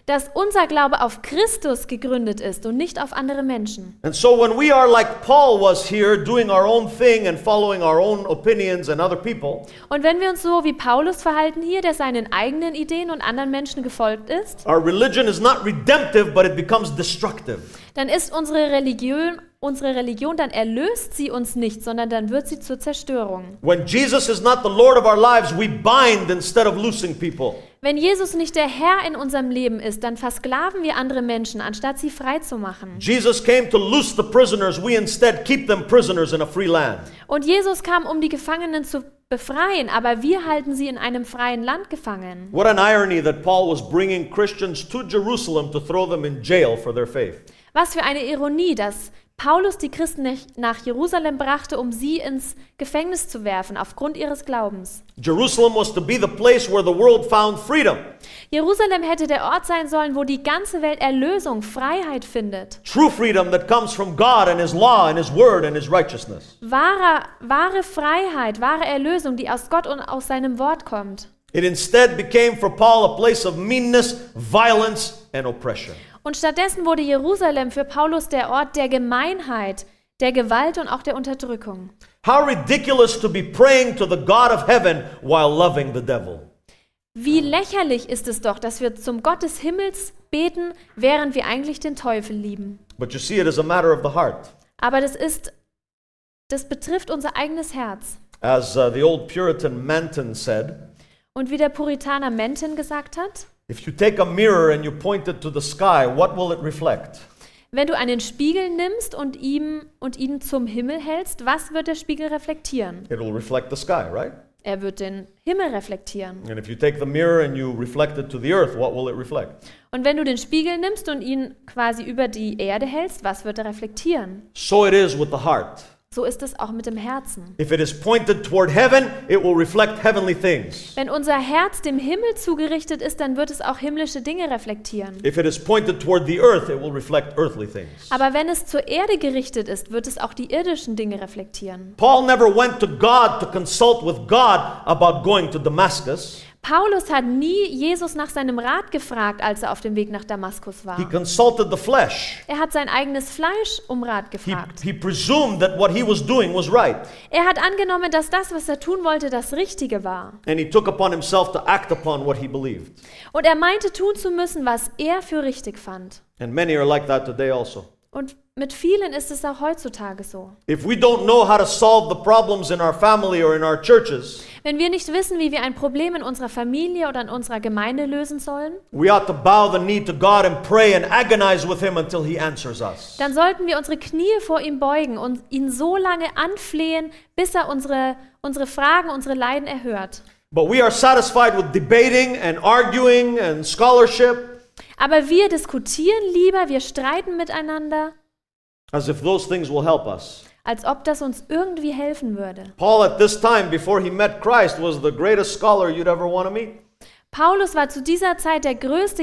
dass unser Glaube auf Christus gegründet ist und nicht auf andere Menschen. And so when we are like Paul was here, doing our own thing and following our own opinions and other people, Und wenn wir uns so wie Paulus verhalten hier, der seinen eigenen Ideen und anderen Menschen gefolgt ist, our religion is not redemptive, but it becomes destructive. dann ist unsere Religion, dann erlöst sie uns nicht, sondern dann wird sie zur Zerstörung. When Jesus is not the Lord of our lives, we bind instead of loosing people. Wenn Jesus nicht der Herr in unserem Leben ist, dann versklaven wir andere Menschen, anstatt sie frei zu machen. Jesus came to loose the prisoners. We instead keep them prisoners in a free land. Und Jesus kam, um die Gefangenen zu befreien, aber wir halten sie in einem freien Land gefangen. What an irony that Paul was bringing Christians to Jerusalem to throw them in jail for their faith. Was für eine Ironie, dass Paulus die Christen nach Jerusalem brachte, um sie ins Gefängnis zu werfen, aufgrund ihres Glaubens. Jerusalem was to be the place where the world found freedom. Jerusalem hätte der Ort sein sollen, wo die ganze Welt Erlösung, Freiheit findet. True freedom that comes from God and His law and His word and His righteousness. Wahre Freiheit, wahre Erlösung, die aus Gott und aus seinem Wort kommt. It instead became for Paul a place of meanness, violence, and oppression. Und stattdessen wurde Jerusalem für Paulus der Ort der Gemeinheit, der Gewalt und auch der Unterdrückung. How ridiculous to be praying to the God of heaven while loving the devil. Wie lächerlich ist es doch, dass wir zum Gott des Himmels beten, während wir eigentlich den Teufel lieben. But you see, it is a matter of the heart. Aber das betrifft unser eigenes Herz. As the old Puritan Manton said, Und wie der Puritaner Manton gesagt hat, if you take a mirror and you point it to the sky, what will it reflect? wenn du einen Spiegel nimmst und ihn zum Himmel hältst, was wird der Spiegel reflektieren? It will reflect the sky, right? Er wird den Himmel reflektieren. And if you take the mirror and you reflect it to the earth, what will it reflect? Und wenn du den Spiegel nimmst und ihn quasi über die Erde hältst, was wird er reflektieren? So it is with the heart. So ist es auch mit dem Herzen. If it is pointed toward heaven, it will reflect heavenly things. Wenn unser Herz dem Himmel zugerichtet ist, dann wird es auch himmlische Dinge reflektieren. If it is pointed toward the earth, it will reflect earthly things. Aber wenn es zur Erde gerichtet ist, wird es auch die irdischen Dinge reflektieren. Paul never went to God to consult with God about going to Damascus. Paulus hat nie Jesus nach seinem Rat gefragt, als er auf dem Weg nach Damaskus war. He consulted the flesh. Er hat sein eigenes Fleisch um Rat gefragt. He presumed that what he was doing was right. Er hat angenommen, dass das, was er tun wollte, das Richtige war. And he took upon himself to act upon what he believed. Und er meinte tun zu müssen, was er für richtig fand. And many are like that today also. Und mit vielen ist es auch heutzutage so. If we don't know how to solve the problems in our family or in our churches, Wenn wir nicht wissen, wie wir ein Problem in unserer Familie oder in unserer Gemeinde lösen sollen, we ought to bow the knee to God and pray and agonize with Him until He answers us. dann sollten wir unsere Knie vor ihm beugen und ihn so lange anflehen, bis er unsere Fragen, unsere Leiden erhört. But we are satisfied with debating and arguing and scholarship, Aber wir diskutieren lieber, wir streiten miteinander, as if those things will help us. als ob das uns irgendwie helfen würde. Paul at this time, before he met Christ, was the greatest scholar you'd ever want to meet. Paulus war zu dieser Zeit der größte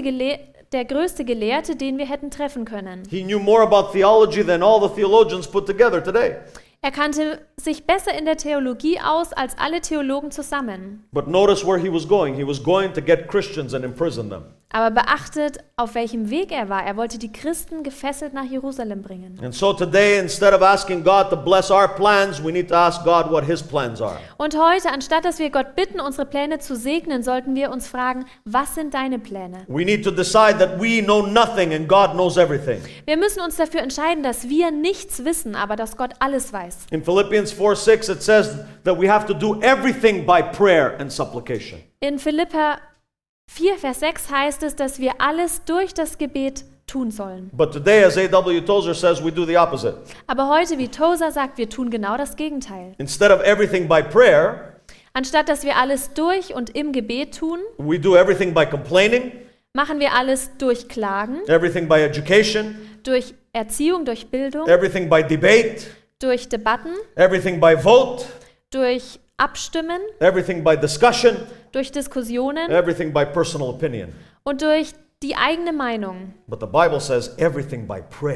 Gelehrte, den wir hätten treffen können. He knew more about theology than all the theologians put together today. Er kannte sich besser in der Theologie aus als alle Theologen zusammen. But notice where he was going. He was going to get Christians and imprison them. Aber beachtet, auf welchem Weg er war. Er wollte die Christen gefesselt nach Jerusalem bringen. And so today, instead of asking God to bless our plans, we need to ask God what His plans are. Und heute, anstatt dass wir Gott bitten, unsere Pläne zu segnen, sollten wir uns fragen, was sind deine Pläne? We need to decide that we know nothing and God knows everything. Wir müssen uns dafür entscheiden, dass wir nichts wissen, aber dass Gott alles weiß. In Philippians 4:6 it says that we have to do everything by prayer and supplication. In Philipper 4, Vers 6 heißt es, dass wir alles durch das Gebet tun sollen. But today, as A.W. Tozer says, we do the opposite. Aber heute, wie Tozer sagt, wir tun genau das Gegenteil. Instead of everything by prayer, Anstatt dass wir alles durch und im Gebet tun, we do everything by complaining, machen wir alles durch Klagen, everything by education, durch Erziehung, durch Bildung, everything by debate, durch Debatten, everything by vote, durch Abstimmen, everything by discussion, durch Diskussionen everything by personal opinion. und durch die eigene Meinung. But the Bible says everything by prayer.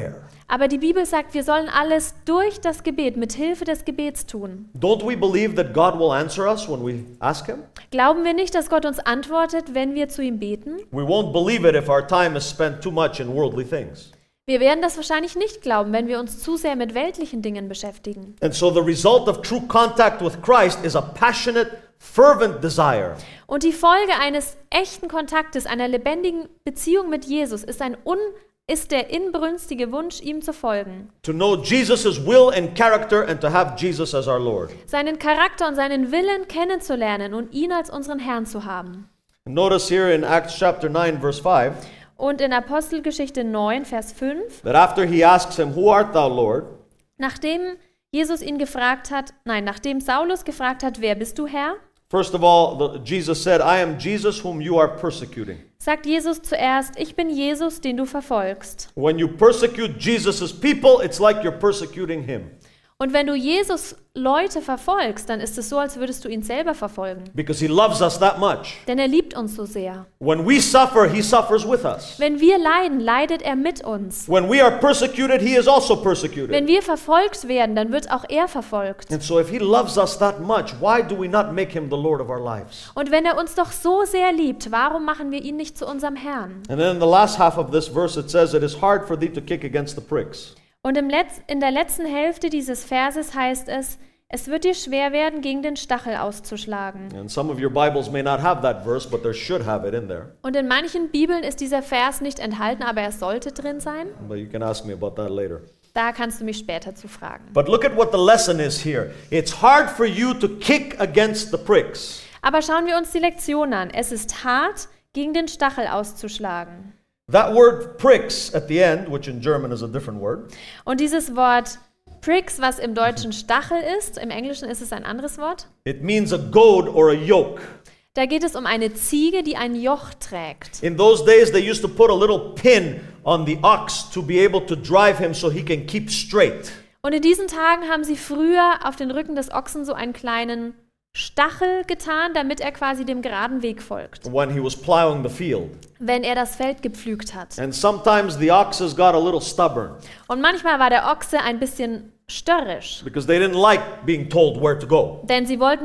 Aber die Bibel sagt, wir sollen alles durch das Gebet, mit Hilfe des Gebets tun. Don't we believe that God will answer us when we ask Him? Glauben wir nicht, dass Gott uns antwortet, wenn wir zu ihm beten? We won't believe it if our time is spent too much in worldly things. Wir werden das wahrscheinlich nicht glauben, wenn wir uns zu sehr mit weltlichen Dingen beschäftigen. And so the result of true contact with Christ is a passionate, fervent desire Und die Folge eines echten Kontaktes, einer lebendigen Beziehung mit Jesus ist der inbrünstige Wunsch, ihm zu folgen. to know Jesus' will and character and to have Jesus as our Lord. Seinen Charakter und seinen Willen kennenzulernen und ihn als unseren Herrn zu haben. Notice here in Acts chapter 9 verse 5 Und in Apostelgeschichte 9, Vers 5, that after he asks him, "Who art thou, Lord?" nachdem Saulus gefragt hat, wer bist du, Herr? First of all, Jesus said, "I am Jesus whom you are persecuting." Sagt Jesus zuerst, ich bin Jesus, den du verfolgst. When you persecute Jesus' people, it's like you're persecuting him. Und wenn du Jesus Leute verfolgst, dann ist es so, als würdest du ihn selber verfolgen. Because he loves us that much. Denn er liebt uns so sehr. When we suffer, he suffers with us. Wenn wir leiden, leidet er mit uns. When we are persecuted, he is also persecuted. Wenn wir verfolgt werden, dann wird auch er verfolgt. And so if he loves us that much, why do we not make him the Lord of our lives? Und wenn er uns doch so sehr liebt, warum machen wir ihn nicht zu unserem Herrn? And then in the last half of this verse it says, "It is hard for thee to kick against the pricks." Und in der letzten Hälfte dieses Verses heißt es, es wird dir schwer werden, gegen den Stachel auszuschlagen. And some of your Bibles may not have that verse, but there should have it in there. Und in manchen Bibeln ist dieser Vers nicht enthalten, aber er sollte drin sein. But you can ask me about that later. Da kannst du mich später zu fragen. But look at what the lesson is here. It's hard for you to kick against the pricks. Aber schauen wir uns die Lektion an. Es ist hart, gegen den Stachel auszuschlagen. That word pricks at the end, which in German is a different word, Und dieses Wort pricks, was im Deutschen Stachel ist, im Englischen ist es ein anderes Wort. it means a goad or a yoke. Da geht es um eine Ziege, die ein Joch trägt. In those days, they used to put a little pin on the ox to be able to drive him so he can keep straight. Und in diesen Tagen haben sie früher auf den Rücken des Ochsen so einen kleinen Stachel getan, damit er quasi dem geraden Weg folgt, When he was plowing the field. wenn er das Feld gepflügt hat. And sometimes the oxes got a little stubborn Und manchmal war der Ochse ein bisschen störrisch, because they didn't like being told where to go. denn sie wollten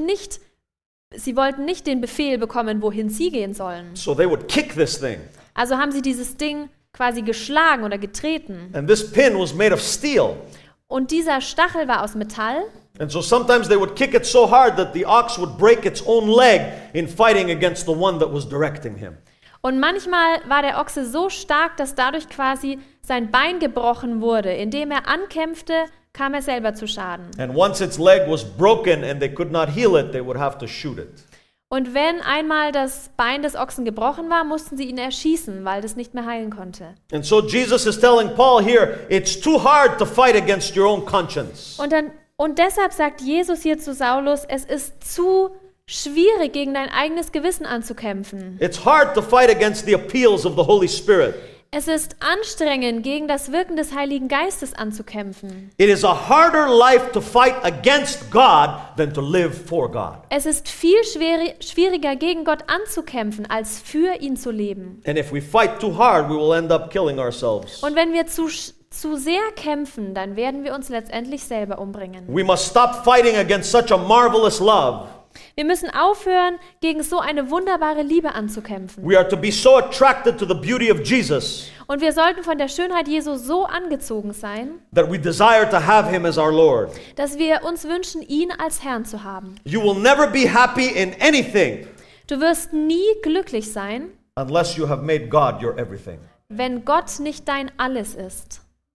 nicht den Befehl bekommen, wohin sie gehen sollen. So they would kick this thing. Also haben sie dieses Ding quasi geschlagen oder getreten. And this pin was made of steel. Und dieser Stachel war aus Metall. And so sometimes they would kick it so hard that the ox would break its own leg in fighting against the one that was directing him. Und manchmal war der Ochse so stark, dass dadurch quasi sein Bein gebrochen wurde. Indem er ankämpfte, kam er selber zu Schaden. And once its leg was broken and they could not heal it, they would have to shoot it. Und wenn einmal das Bein des Ochsen gebrochen war, mussten sie ihn erschießen, weil das nicht mehr heilen konnte. And so Jesus is telling Paul here, it's too hard to fight against your own conscience. Und deshalb sagt Jesus hier zu Saulus, es ist zu schwierig, gegen dein eigenes Gewissen anzukämpfen. It's hard to fight against the appeals of the Holy Spirit. Es ist anstrengend, gegen das Wirken des Heiligen Geistes anzukämpfen. It is a harder life to fight against God than to live for God. Es ist viel schwieriger, gegen Gott anzukämpfen, als für ihn zu leben. And if we fight too hard, we will end up killing ourselves. Und wenn wir zu sehr kämpfen, dann werden wir uns letztendlich selber umbringen. We must stop fighting against such a marvelous love. Wir müssen aufhören, gegen so eine wunderbare Liebe anzukämpfen. We are to be so attracted to the beauty of Jesus Und wir sollten von der Schönheit Jesu so angezogen sein, that we desire to have him as our Lord. dass wir uns wünschen, ihn als Herrn zu haben. You will never be happy in anything Du wirst nie glücklich sein, unless you have made God your everything. wenn Gott nicht dein Alles ist.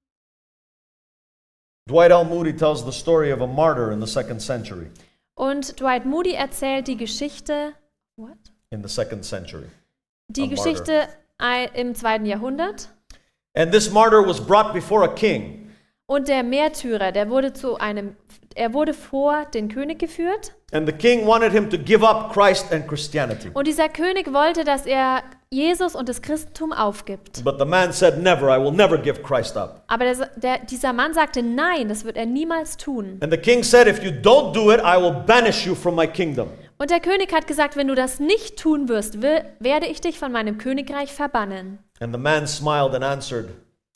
Dwight L. Moody tells the story of a martyr in the 2nd century. Und Dwight Moody erzählt die Geschichte, In the 2nd century. die Geschichte im 2. Jahrhundert. And this martyr was brought before a king. Und der Märtyrer, er wurde vor den König geführt. And the king wanted him to give up Christ and Christianity. Und dieser König wollte, dass er Jesus und das Christentum aufgibt. But the man said, never, I will never give Christ up. Aber dieser Mann sagte, nein, das wird er niemals tun. And the king said, if you don't do it, I will banish you from my kingdom. Und der König hat gesagt, wenn du das nicht tun wirst, werde ich dich von meinem Königreich verbannen. And the man smiled and answered,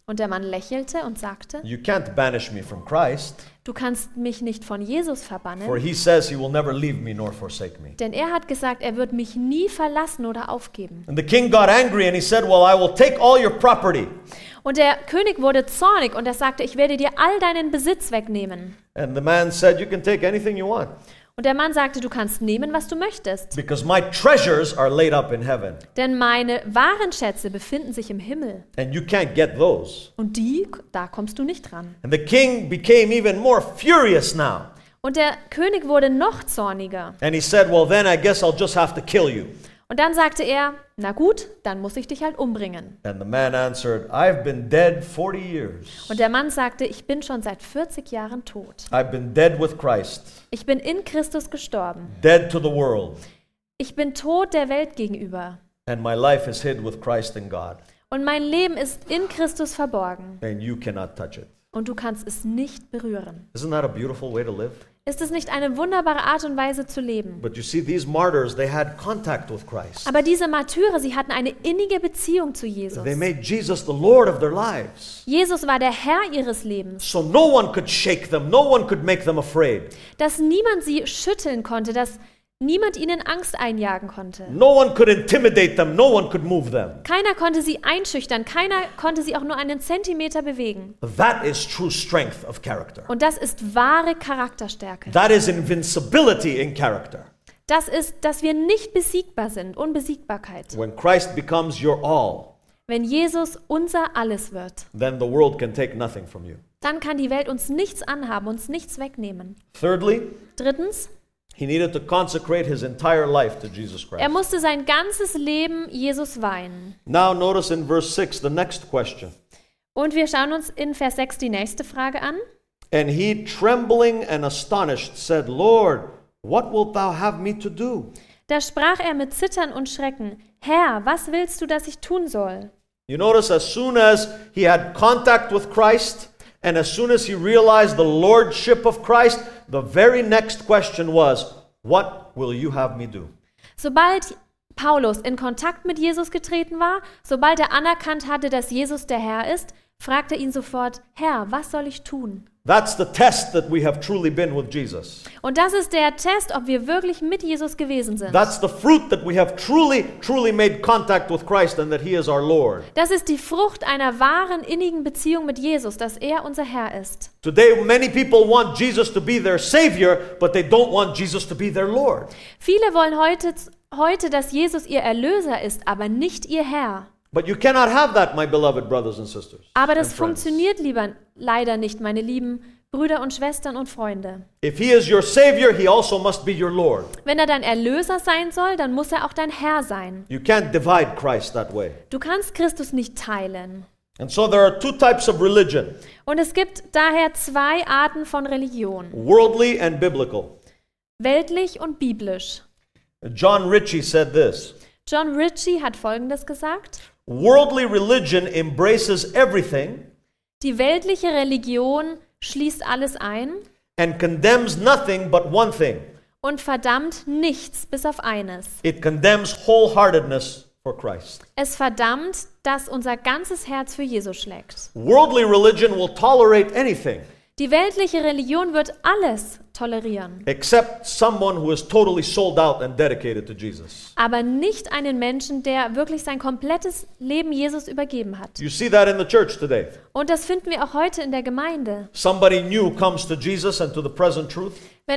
Und der Mann lächelte und sagte, You can't banish me from Christ, du kannst mich nicht von Jesus for verbannen, he says he will never leave me nor forsake me. denn er hat gesagt, er wird mich nie verlassen oder aufgeben. And the king got angry and he said, Well, I will take all your property. Und der König wurde zornig und er sagte, ich werde dir all deinen Besitz wegnehmen. And the man said, You can take anything you want, Und der Mann sagte, du kannst nehmen, was du möchtest, because my treasures are laid up in heaven, denn meine wahren Schätze befinden sich im Himmel. and you can't get those. Und da kommst du nicht dran. And the king became even more furious now. Und der König wurde noch zorniger. And he said, Well, then I guess I'll just have to kill you. Und dann sagte er, na gut, dann muss ich dich halt umbringen. And the man answered, I've been dead 40 years. Und der Mann sagte, ich bin schon seit 40 Jahren tot. I've been dead with Christ, Ich bin in Christus gestorben. dead to the world, Ich bin tot der Welt gegenüber. and my life is hid with Christ in God, Und mein Leben ist in Christus verborgen. and you cannot touch it. Und du kannst es nicht berühren. Isn't that a beautiful way to live? Ist es nicht eine wunderbare Art und Weise zu leben? But you see, these martyrs, they had contact with Christ. Aber diese Martyrer, sie hatten eine innige Beziehung zu Jesus. They made Jesus the Lord of their lives. Jesus war der Herr ihres Lebens. So no one could shake them, no one could make them afraid. Dass niemand sie schütteln konnte, dass niemand ihnen Angst einjagen konnte. No one could intimidate them, no one could move them. Keiner konnte sie einschüchtern, keiner konnte sie auch nur einen Zentimeter bewegen. That is true strength of character. Und das ist wahre Charakterstärke. That is invincibility in character. Das ist, dass wir nicht besiegbar sind, Unbesiegbarkeit. When Christ becomes your all, Wenn Jesus unser Alles wird, then the world can take nothing from you. dann kann die Welt uns nichts anhaben, uns nichts wegnehmen. Thirdly, Drittens, he needed to consecrate his entire life to Jesus er Christ. musste sein ganzes Leben Jesus weihen. Now notice in verse 6 the next question. Und wir schauen uns in Vers 6 die nächste Frage an. And he, trembling and astonished, said, Lord, what wilt thou have me to do? Da sprach er mit Zittern und Schrecken, Herr, was willst du, dass ich tun soll? You notice as soon as he had contact with Christ, and as soon as he realized the lordship of Christ, the very next question was, what will you have me do? Sobald Paulus in Kontakt mit Jesus getreten war, sobald er anerkannt hatte, dass Jesus der Herr ist, fragte er ihn sofort, Herr, was soll ich tun? That's the test that we have truly been with Jesus. Und das ist der Test, ob wir wirklich mit Jesus gewesen sind. That's the fruit that we have truly made contact with Christ and that he is our Lord. Das ist die Frucht einer wahren, innigen Beziehung mit Jesus, dass er unser Herr ist. Today, many people want Jesus to be their Savior, but they don't want Jesus to be their Lord. Viele wollen heute, dass Jesus ihr Erlöser ist, aber nicht ihr Herr. But you cannot have that, my beloved brothers and sisters. Aber das and friends. funktioniert leider nicht, meine lieben Brüder und Schwestern und Freunde. If he is your Savior, he also must be your Lord. Wenn er dein Erlöser sein soll, dann muss er auch dein Herr sein. You can't divide Christ that way. Du kannst Christus nicht teilen. And so there are two types of religion, Und es gibt daher zwei Arten von Religion. worldly and biblical. Weltlich und biblisch. John Ritchie said this, John Ritchie hat Folgendes gesagt. worldly religion embraces everything Die weltliche Religion schließt alles ein and condemns nothing but one thing. und verdammt nichts bis auf eines. It condemns wholeheartedness for Christ. Es verdammt, dass unser ganzes Herz für Jesus schlägt. Worldly religion will tolerate anything Die weltliche Religion wird alles tolerieren, except someone who is totally sold out and dedicated to Jesus. aber nicht einen Menschen, der wirklich sein komplettes Leben Jesus übergeben hat. You see that in the church today. Und das finden wir auch heute in der Gemeinde. Somebody new comes to Jesus and to the present truth,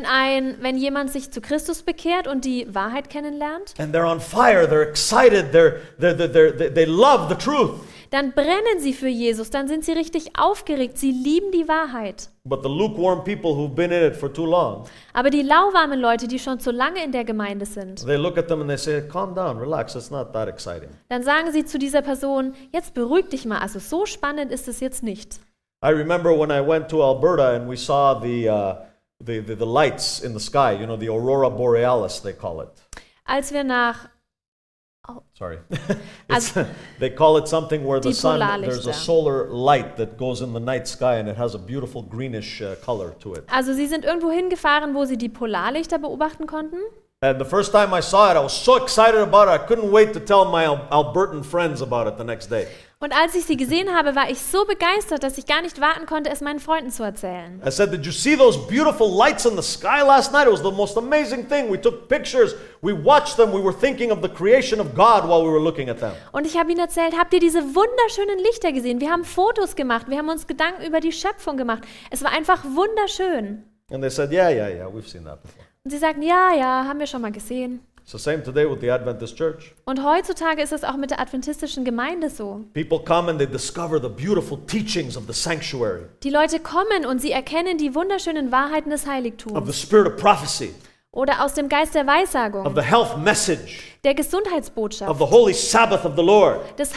Wenn jemand sich zu Christus bekehrt und die Wahrheit kennenlernt, and they're on fire, they're excited, they love the truth. dann brennen sie für Jesus, dann sind sie richtig aufgeregt, sie lieben die Wahrheit. But the lukewarm people who've been in it for too long, Aber die lauwarmen Leute, die schon zu lange in der Gemeinde sind, they look at them and they say, calm down, relax, it's not that exciting. dann sagen sie zu dieser Person, jetzt beruhig dich mal, also so spannend ist es jetzt nicht. I remember when I went to Alberta and we saw the lights in the sky, you know, the aurora borealis, they call it. Als wir nach Sorry. They call it something where the Die sun, Polarlichter. there's a solar light that goes in the night sky and it has a beautiful greenish color to it. Also sie sind irgendwo hingefahren, wo sie die Polarlichter beobachten konnten. And the first time I saw it, I was so excited about it, I couldn't wait to tell my Albertan friends about it the next day. Und als ich sie gesehen habe, war ich so begeistert, dass ich gar nicht warten konnte, es meinen Freunden zu erzählen. I said, did you see those beautiful lights in the sky last night? It was the most amazing thing. We took pictures, we watched them, we were thinking of the creation of God while we were looking at them. Und ich habe ihnen erzählt, habt ihr diese wunderschönen Lichter gesehen? Wir haben Fotos gemacht, wir haben uns Gedanken über die Schöpfung gemacht. Es war einfach wunderschön. And they said, yeah, we've seen that before. Und sie sagten, ja, haben wir schon mal gesehen. It's the same today with the Adventist church. Und heutzutage ist es auch mit der adventistischen Gemeinde so. People come and they discover the beautiful teachings of the sanctuary, Die Leute kommen und sie erkennen die wunderschönen Wahrheiten des of the Heiligtums spirit of prophecy, oder aus dem Geist der of Weissagung, the health message, der of Gesundheitsbotschaft, the holy Sabbath of the Lord.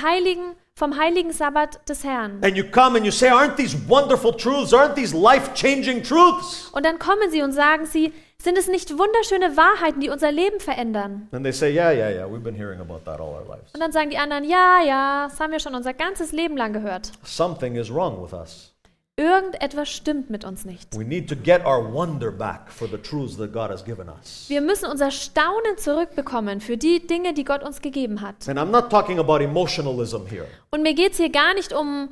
vom heiligen Sabbat des Herrn. And you come and you say, aren't these wonderful truths? Aren't these life-changing truths? Und dann kommen sie und sagen sie, sind es nicht wunderschöne Wahrheiten, die unser Leben verändern? And they say, yeah, we've been hearing about that all our lives. Und dann sagen die anderen, ja, das haben wir schon unser ganzes Leben lang gehört. Something is wrong with us. Irgendetwas stimmt mit uns nicht. We need to get our wonder back for the truths that God has given us. Wir müssen unser Staunen zurückbekommen für die Dinge, die Gott uns gegeben hat. And I'm not talking about emotionalism here. Und mir geht es hier gar nicht um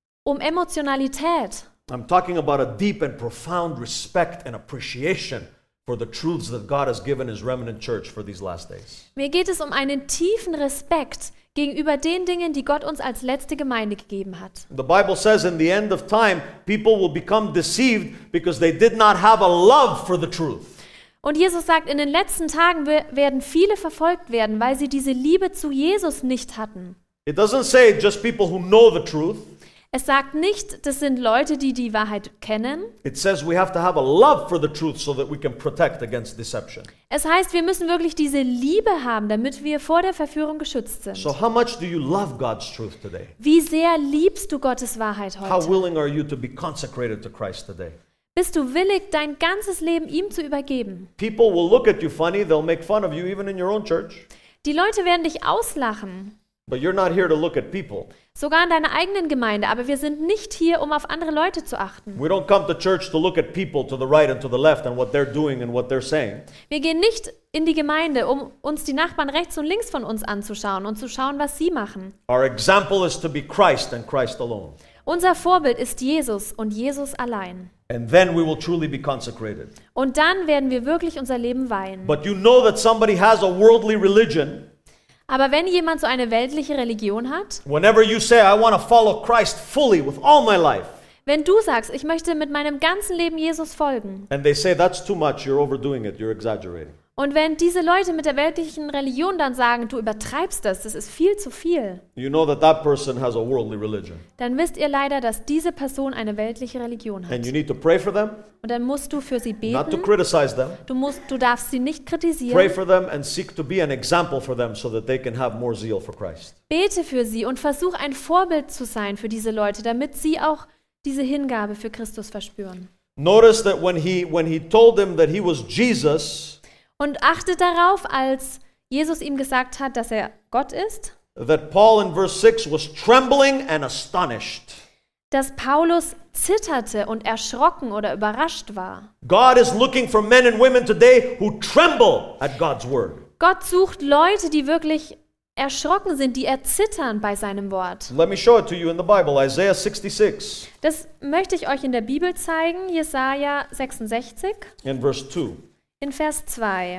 Emotionalität. I'm talking about a deep and profound respect and appreciation for the truths that God has given His remnant church for these last days. Mir geht es um einen tiefen Respekt gegenüber den Dingen, die Gott uns als letzte Gemeinde gegeben hat. The Bible says in the end of time, people will become deceived because they did not have a love for the truth. Und Jesus sagt, in den letzten Tagen werden viele verfolgt werden, weil sie diese Liebe zu Jesus nicht hatten. It doesn't say just people who know the truth. Es sagt nicht, das sind Leute, die die Wahrheit kennen. It says we have to have a love for the truth so that we can protect against deception. Es heißt, wir müssen wirklich diese Liebe haben, damit wir vor der Verführung geschützt sind. So how much do you love God's truth today? Wie sehr liebst du Gottes Wahrheit How heute? willing are you to be consecrated to Christ today? Bist du willig, dein ganzes Leben ihm zu übergeben? People will look at you funny, they'll make fun of you even in your own church. Die Leute werden dich auslachen, But you're not here to look at people. sogar in deiner eigenen Gemeinde, aber wir sind nicht hier, um auf andere Leute zu achten. We don't come to church to look at people to the right and to the left and what they're doing and what they're saying. Wir gehen nicht in die Gemeinde, um uns die Nachbarn rechts und links von uns anzuschauen und zu schauen, was sie machen. Our example is to be Christ and Christ alone. Unser Vorbild ist Jesus und Jesus allein. And then we will truly be consecrated. Und dann werden wir wirklich unser Leben weihen. But you know that somebody has a worldly religion Aber wenn jemand so eine weltliche Religion hat, whenever you say, I want to follow Christ fully with all my life, wenn du sagst, ich möchte mit meinem ganzen Leben Jesus folgen, and they say, that's too much, you're overdoing it, you're exaggerating. und wenn diese Leute mit der weltlichen Religion dann sagen, du übertreibst das ist viel zu viel, You know that that person has a worldly religion. dann wisst ihr leider, dass diese Person eine weltliche Religion And hat. you need to pray for them, Und dann musst du für sie not to beten, criticize them. du darfst sie nicht Pray kritisieren, for them and seek to be an example for them so that they can have more zeal for Christ. bete für sie und versuch ein Vorbild zu sein für diese Leute, damit sie auch diese Hingabe für Christus verspüren. Notice that when he told them that he was Jesus, Und achtet darauf, als Jesus ihm gesagt hat, dass er Gott ist, that Paul in verse 6 was trembling and astonished. dass Paulus zitterte und erschrocken oder überrascht war. God is looking for men and women today who tremble at God's word. Gott sucht Leute, die wirklich erschrocken sind, die erzittern bei seinem Wort. Let me show it to you in the Bible, Isaiah 66 Das möchte ich euch in der Bibel zeigen, Jesaja 66 in verse 2. in Vers 2.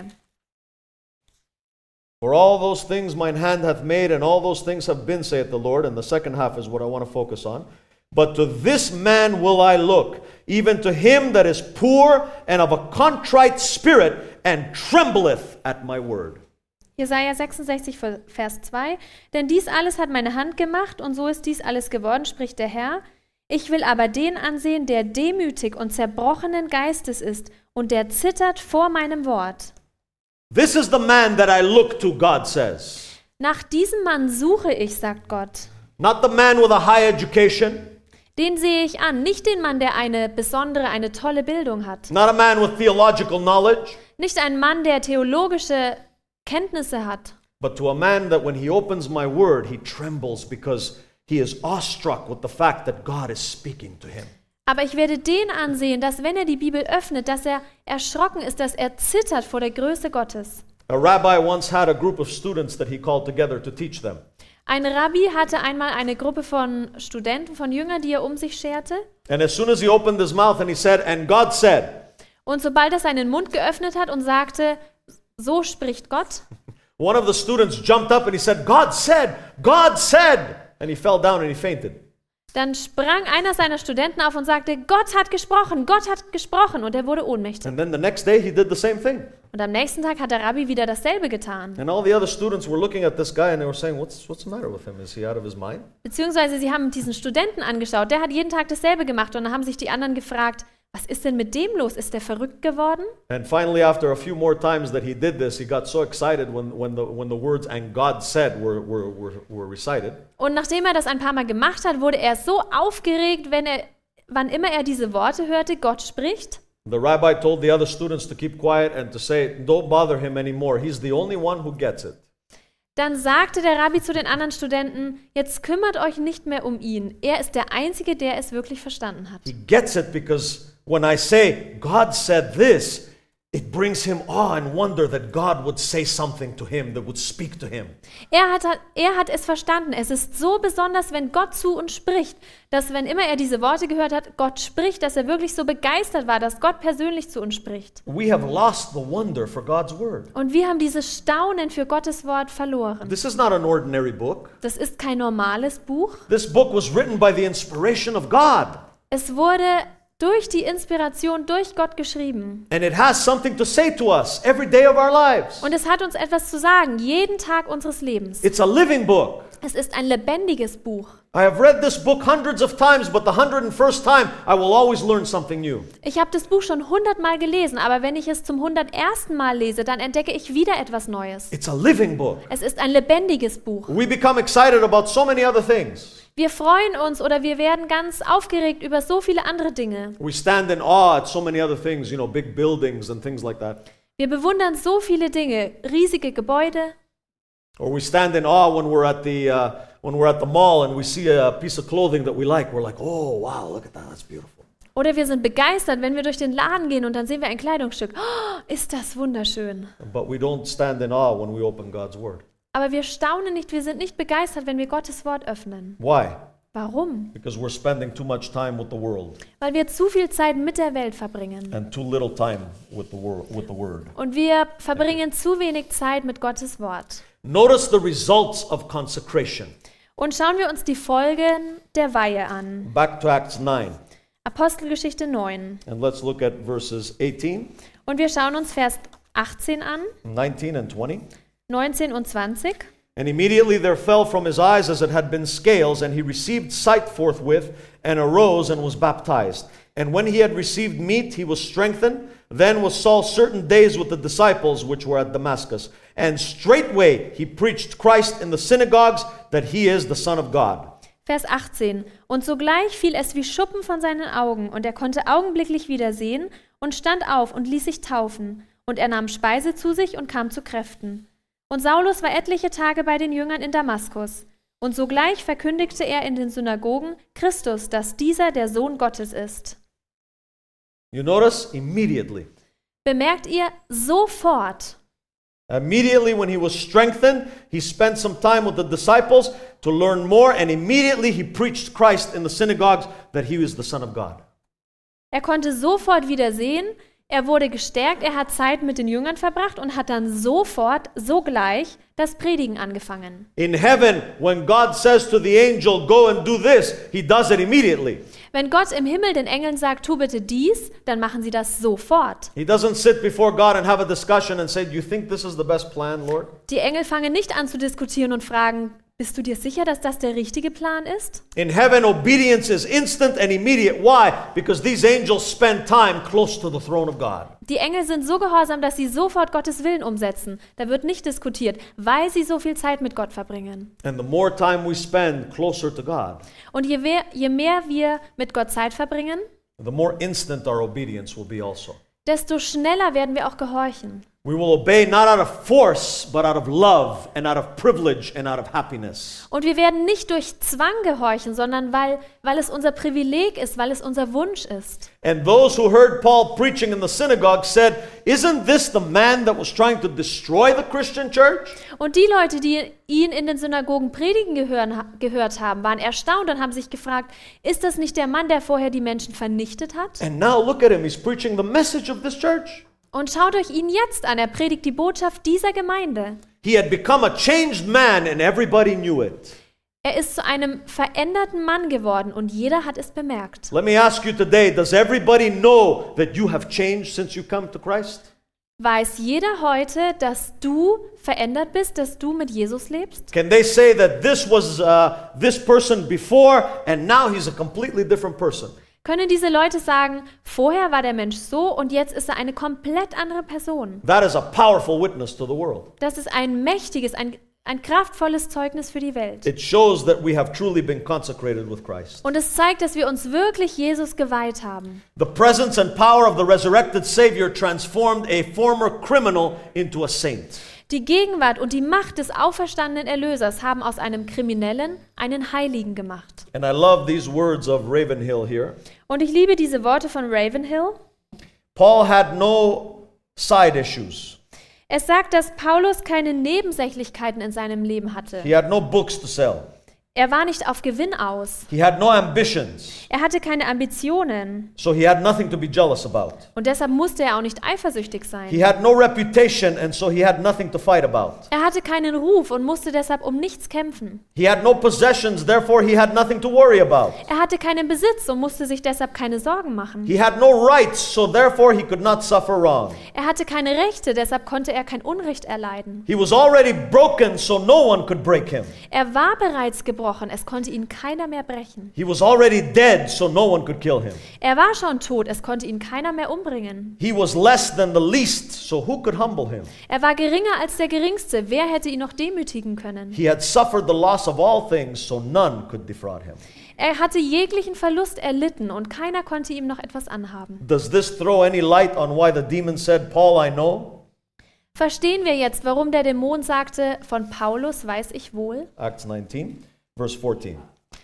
For all those things mine hand hath made, and all those things have been, saith the Lord. And the second half is what I want to focus on. But to this man will I look, even to him that is poor and of a contrite spirit, and trembleth at my word. Jesaja 66, Vers 2. Denn dies alles hat meine Hand gemacht, und so ist dies alles geworden, spricht der Herr. Ich will aber den ansehen, der demütig und zerbrochenen Geistes ist und der zittert vor meinem Wort. This is the man that I look to, God says. Nach diesem Mann suche ich, sagt Gott. Not the man with a high education, Den sehe ich an, nicht den Mann, der eine tolle Bildung hat. not a man with theological knowledge, Nicht ein Mann, der theologische Kenntnisse hat. but to a man that when he opens my word, he trembles because he is awestruck with the fact that God is speaking to him. Aber ich werde den ansehen, dass wenn er die Bibel öffnet, dass er erschrocken ist, dass er zittert vor der Größe Gottes. A rabbi once had a group of students that he called together to teach them. Ein Rabbi hatte einmal eine Gruppe von Studenten, von Jüngern, die er um sich scherte. And as soon as he opened his mouth and he said, "And God said," Und sobald er seinen Mund geöffnet hat und sagte, so spricht Gott, one of the students jumped up and he said, God said, and he fell down and he fainted. dann sprang einer seiner Studenten auf und sagte, Gott hat gesprochen, und er wurde ohnmächtig. And then the next day he did the same thing. Und am nächsten Tag hat der Rabbi wieder dasselbe getan. And all the other students were looking at this guy and they were saying, what's the matter with him? Is he out of his mind? Beziehungsweise sie haben diesen Studenten angeschaut, der hat jeden Tag dasselbe gemacht und dann haben sich die anderen gefragt, was ist denn mit dem los? Ist der verrückt geworden? And finally, after a few more times that he did this, he got so excited when the words "and God said" were recited. Und nachdem er das ein paar Mal gemacht hat, wurde er so aufgeregt, wann immer er diese Worte hörte, Gott spricht. The rabbi told the other students to keep quiet and to say, "Don't bother him anymore. He's the only one who gets it." Dann sagte der Rabbi zu den anderen Studenten, jetzt kümmert euch nicht mehr um ihn. Er ist der Einzige, der es wirklich verstanden hat. He gets it because when I say, God said this, it brings him awe and wonder that God would say something to him, that would speak to him. Er hat es verstanden. Es ist so besonders, wenn Gott zu uns spricht, dass wenn immer er diese Worte gehört hat, Gott spricht, dass er wirklich so begeistert war, dass Gott persönlich zu uns spricht. We have lost the wonder for God's word. Und wir haben dieses Staunen für Gottes Wort verloren. This is not an ordinary book. Das ist kein normales Buch. This book was written by the inspiration of God. Es wurde durch die Inspiration durch Gott geschrieben. And it has something to say to us every day of our lives. Und es hat uns etwas zu sagen, jeden Tag unseres Lebens. It's a living book. Es ist ein lebendiges Buch. I have read this book hundreds of times, but the 101st time I will always learn something new. Ich habe das Buch schon 100-mal gelesen, aber wenn ich es zum 101. Mal lese, dann entdecke ich wieder etwas Neues. It's a living book. Es ist ein lebendiges Buch. We become excited about so many other things. Wir freuen uns oder wir werden ganz aufgeregt über so viele andere Dinge. We stand in awe at so many other things, big buildings and things like that. Wir bewundern so viele Dinge, riesige Gebäude. Or we stand in awe when we're at the mall and we see a piece of clothing that we like. We're like, oh wow, look at that, that's beautiful. Oder wir sind begeistert, wenn wir durch den Laden gehen und dann sehen wir ein Kleidungsstück. Oh, ist das wunderschön. But we don't stand in awe when we open God's word. Aber wir staunen nicht, wir sind nicht begeistert, wenn wir Gottes Wort öffnen. Why? Warum? Because we're spending too much time with the world Weil wir zu viel Zeit mit der Welt verbringen. and too little time with the word. Und wir verbringen zu wenig Zeit mit Gottes Wort. Notice the results of consecration. Und schauen wir uns die Folgen der Weihe an. Back to Acts 9. Apostelgeschichte 9. And let's look at verses 18, Und wir schauen uns Vers 18 an, 19, and 20. 19 und 20. And immediately there fell from his eyes as it had been scales, and he received sight forthwith, and arose and was baptized. And when he had received meat, he was strengthened. Then was Saul certain days with the disciples which were at Damascus. And straightway he preached Christ in the synagogues, that he is the Son of God. Vers 18. Und sogleich fiel es wie Schuppen von seinen Augen, und er konnte augenblicklich wieder sehen und stand auf und ließ sich taufen. Und er nahm Speise zu sich und kam zu Kräften. Und Saulus war etliche Tage bei den Jüngern in Damaskus. Und sogleich verkündigte er in den Synagogen Christus, dass dieser der Sohn Gottes ist. You notice? Immediately. Bemerkt ihr, sofort. Immediately when he was strengthened, he spent some time with the disciples to learn more, and immediately he preached Christ in the synagogues, that he is the Son of God. Er konnte sofort wieder sehen, er wurde gestärkt, er hat Zeit mit den Jüngern verbracht und hat dann sogleich das Predigen angefangen. In heaven, when God says to the angel, go and do this, he does it immediately. Wenn Gott im Himmel den Engeln sagt, tu bitte dies, dann machen sie das sofort. He doesn't sit before God and have a discussion and say, do you think this is the best plan, Lord? Die Engel fangen nicht an zu diskutieren und fragen, bist du dir sicher, dass das der richtige Plan ist? In heaven, obedience is instant and immediate. Why? Because these angels spend time close to the throne of God. Die Engel sind so gehorsam, dass sie sofort Gottes Willen umsetzen. Da wird nicht diskutiert, weil sie so viel Zeit mit Gott verbringen. And the more time we spend closer to God, Und je mehr wir mit Gott Zeit verbringen, the more instant our obedience will be also. desto schneller werden wir auch gehorchen. We will obey not out of force, but out of love and out of privilege and out of happiness. Und wir werden nicht durch Zwang gehorchen, sondern weil es unser Privileg ist, weil es unser Wunsch ist. And those who heard Paul preaching in the synagogue said, "Isn't this the man that was trying to destroy the Christian church?" Und die Leute, die ihn in den Synagogen predigen gehört haben, waren erstaunt und haben sich gefragt, ist das nicht der Mann, der vorher die Menschen vernichtet hat? And now look at him, he's preaching the message of this church. Und schaut euch ihn jetzt an, er predigt die Botschaft dieser Gemeinde. He had become a changed man and everybody knew it. Er ist zu einem veränderten Mann geworden und jeder hat es bemerkt. Let me ask you today, does everybody know that you have changed since you come to Christ? Weiß jeder heute, dass du verändert bist, dass du mit Jesus lebst? Can they say that this was this person before and now he's a completely different person? Können diese Leute sagen, vorher war der Mensch so und jetzt ist er eine komplett andere Person? That is a powerful witness to the world. Das ist ein mächtiges, ein kraftvolles Zeugnis für die Welt. It shows that we have truly been consecrated with Christ. Und es zeigt, dass wir uns wirklich Jesus geweiht haben. The presence and power of the resurrected Savior transformed a former criminal into a saint. Die Gegenwart und die Macht des auferstandenen Erlösers haben aus einem Kriminellen einen Heiligen gemacht. And I love these words of Ravenhill here. Und ich liebe diese Worte von Ravenhill. Paul had no side issues. Es sagt, dass Paulus keine Nebensächlichkeiten in seinem Leben hatte. He had no books to sell. Er war nicht auf Gewinn aus. He had no ambitions. Er hatte keine Ambitionen. So he had nothing to be jealous about. Und deshalb musste er auch nicht eifersüchtig sein. He had no reputation and so he had nothing to fight about. Er hatte keinen Ruf und musste deshalb um nichts kämpfen. He had no possessions, therefore he had nothing to worry about. Er hatte keinen Besitz und musste sich deshalb keine Sorgen machen. He had no rights, so therefore he could not suffer wrong. Er hatte keine Rechte, deshalb konnte er kein Unrecht erleiden. He was already broken, so no one could break him. Er war bereits gebrochen, es konnte ihn keiner mehr brechen. He was already dead, so no one could kill him. Er war schon tot, es konnte ihn keiner mehr umbringen. He was less than the least, so who could humble him? Er war geringer als der Geringste, wer hätte ihn noch demütigen können? He had suffered the loss of all things, so none could defraud him. Er hatte jeglichen Verlust erlitten und keiner konnte ihm noch etwas anhaben. Does this throw any light on why the demon said, "Paul, I know"? Verstehen wir jetzt, warum der Dämon sagte, von Paulus weiß ich wohl? Acts 19, verse 14.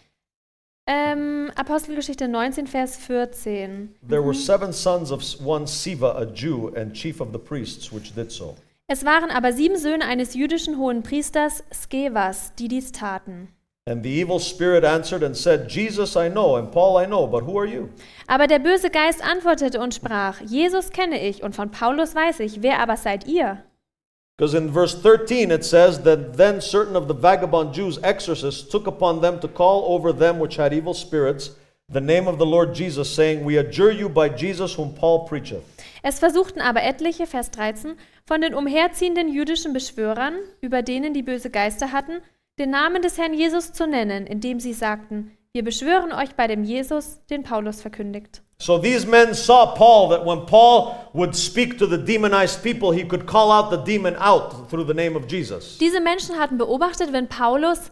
Apostelgeschichte 19, Vers 14. There were 7 sons of one Siva, a Jew, and chief of the priests, which did so. Es waren aber 7 Söhne eines jüdischen Hohenpriesters, Skevas, die dies taten. And the evil spirit answered and said, "Jesus I know, and Paul I know, but who are you?" Aber der böse Geist antwortete und sprach, Jesus kenne ich und von Paulus weiß ich, wer aber seid ihr? Because in verse 13 it says that then certain of the vagabond Jews, exorcists, took upon them to call over them which had evil spirits the name of the Lord Jesus, saying, "We adjure you by Jesus whom Paul preacheth." Es versuchten aber etliche, Vers 13, von den umherziehenden jüdischen Beschwörern, über denen die böse Geister hatten, den Namen des Herrn Jesus zu nennen, indem sie sagten, wir beschwören euch bei dem Jesus, den Paulus verkündigt. So these men saw Paul, that when Paul would speak to the demonized people, he could call out the demon out through the name of Jesus. Diese Menschen hatten beobachtet, wenn Paulus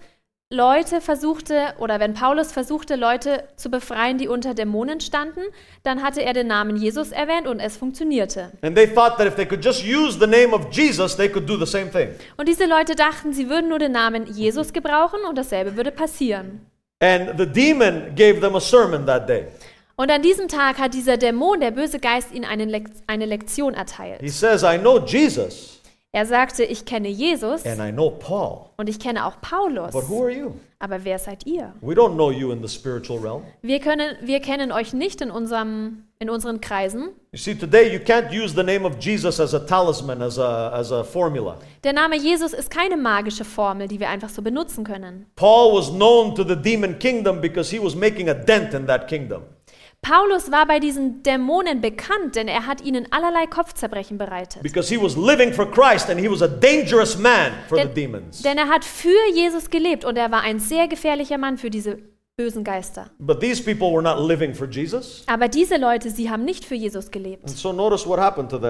versuchte, Leute zu befreien, die unter Dämonen standen, dann hatte er den Namen Jesus erwähnt und es funktionierte. And they thought that if they could just use the name of Jesus, they could do the same thing. Und diese Leute dachten, sie würden nur den Namen Jesus gebrauchen und dasselbe würde passieren. And the demon gave them a sermon that day. Und an diesem Tag hat dieser Dämon, der böse Geist, ihnen eine Lektion erteilt. He says, "I know Jesus, Er sagte, ich kenne Jesus and I know Paul, und ich kenne auch Paulus. but who are you? Aber wer seid ihr? We don't know you in the spiritual realm." Wir kennen euch nicht in unseren Kreisen. You see, today you can't use the name of Jesus as a talisman, as a formula. Der Name Jesus ist keine magische Formel, die wir einfach so benutzen können. Paul was known to the demon kingdom because he was making a dent in that kingdom. Paulus war bei diesen Dämonen bekannt, denn er hat ihnen allerlei Kopfzerbrechen bereitet. Because he was living for Christ and he was a dangerous man for the demons. Denn er hat für Jesus gelebt und er war ein sehr gefährlicher Mann für diese bösen Geister. But these people were not living for Jesus. Aber diese Leute, sie haben nicht für Jesus gelebt. And so notice what happened to them.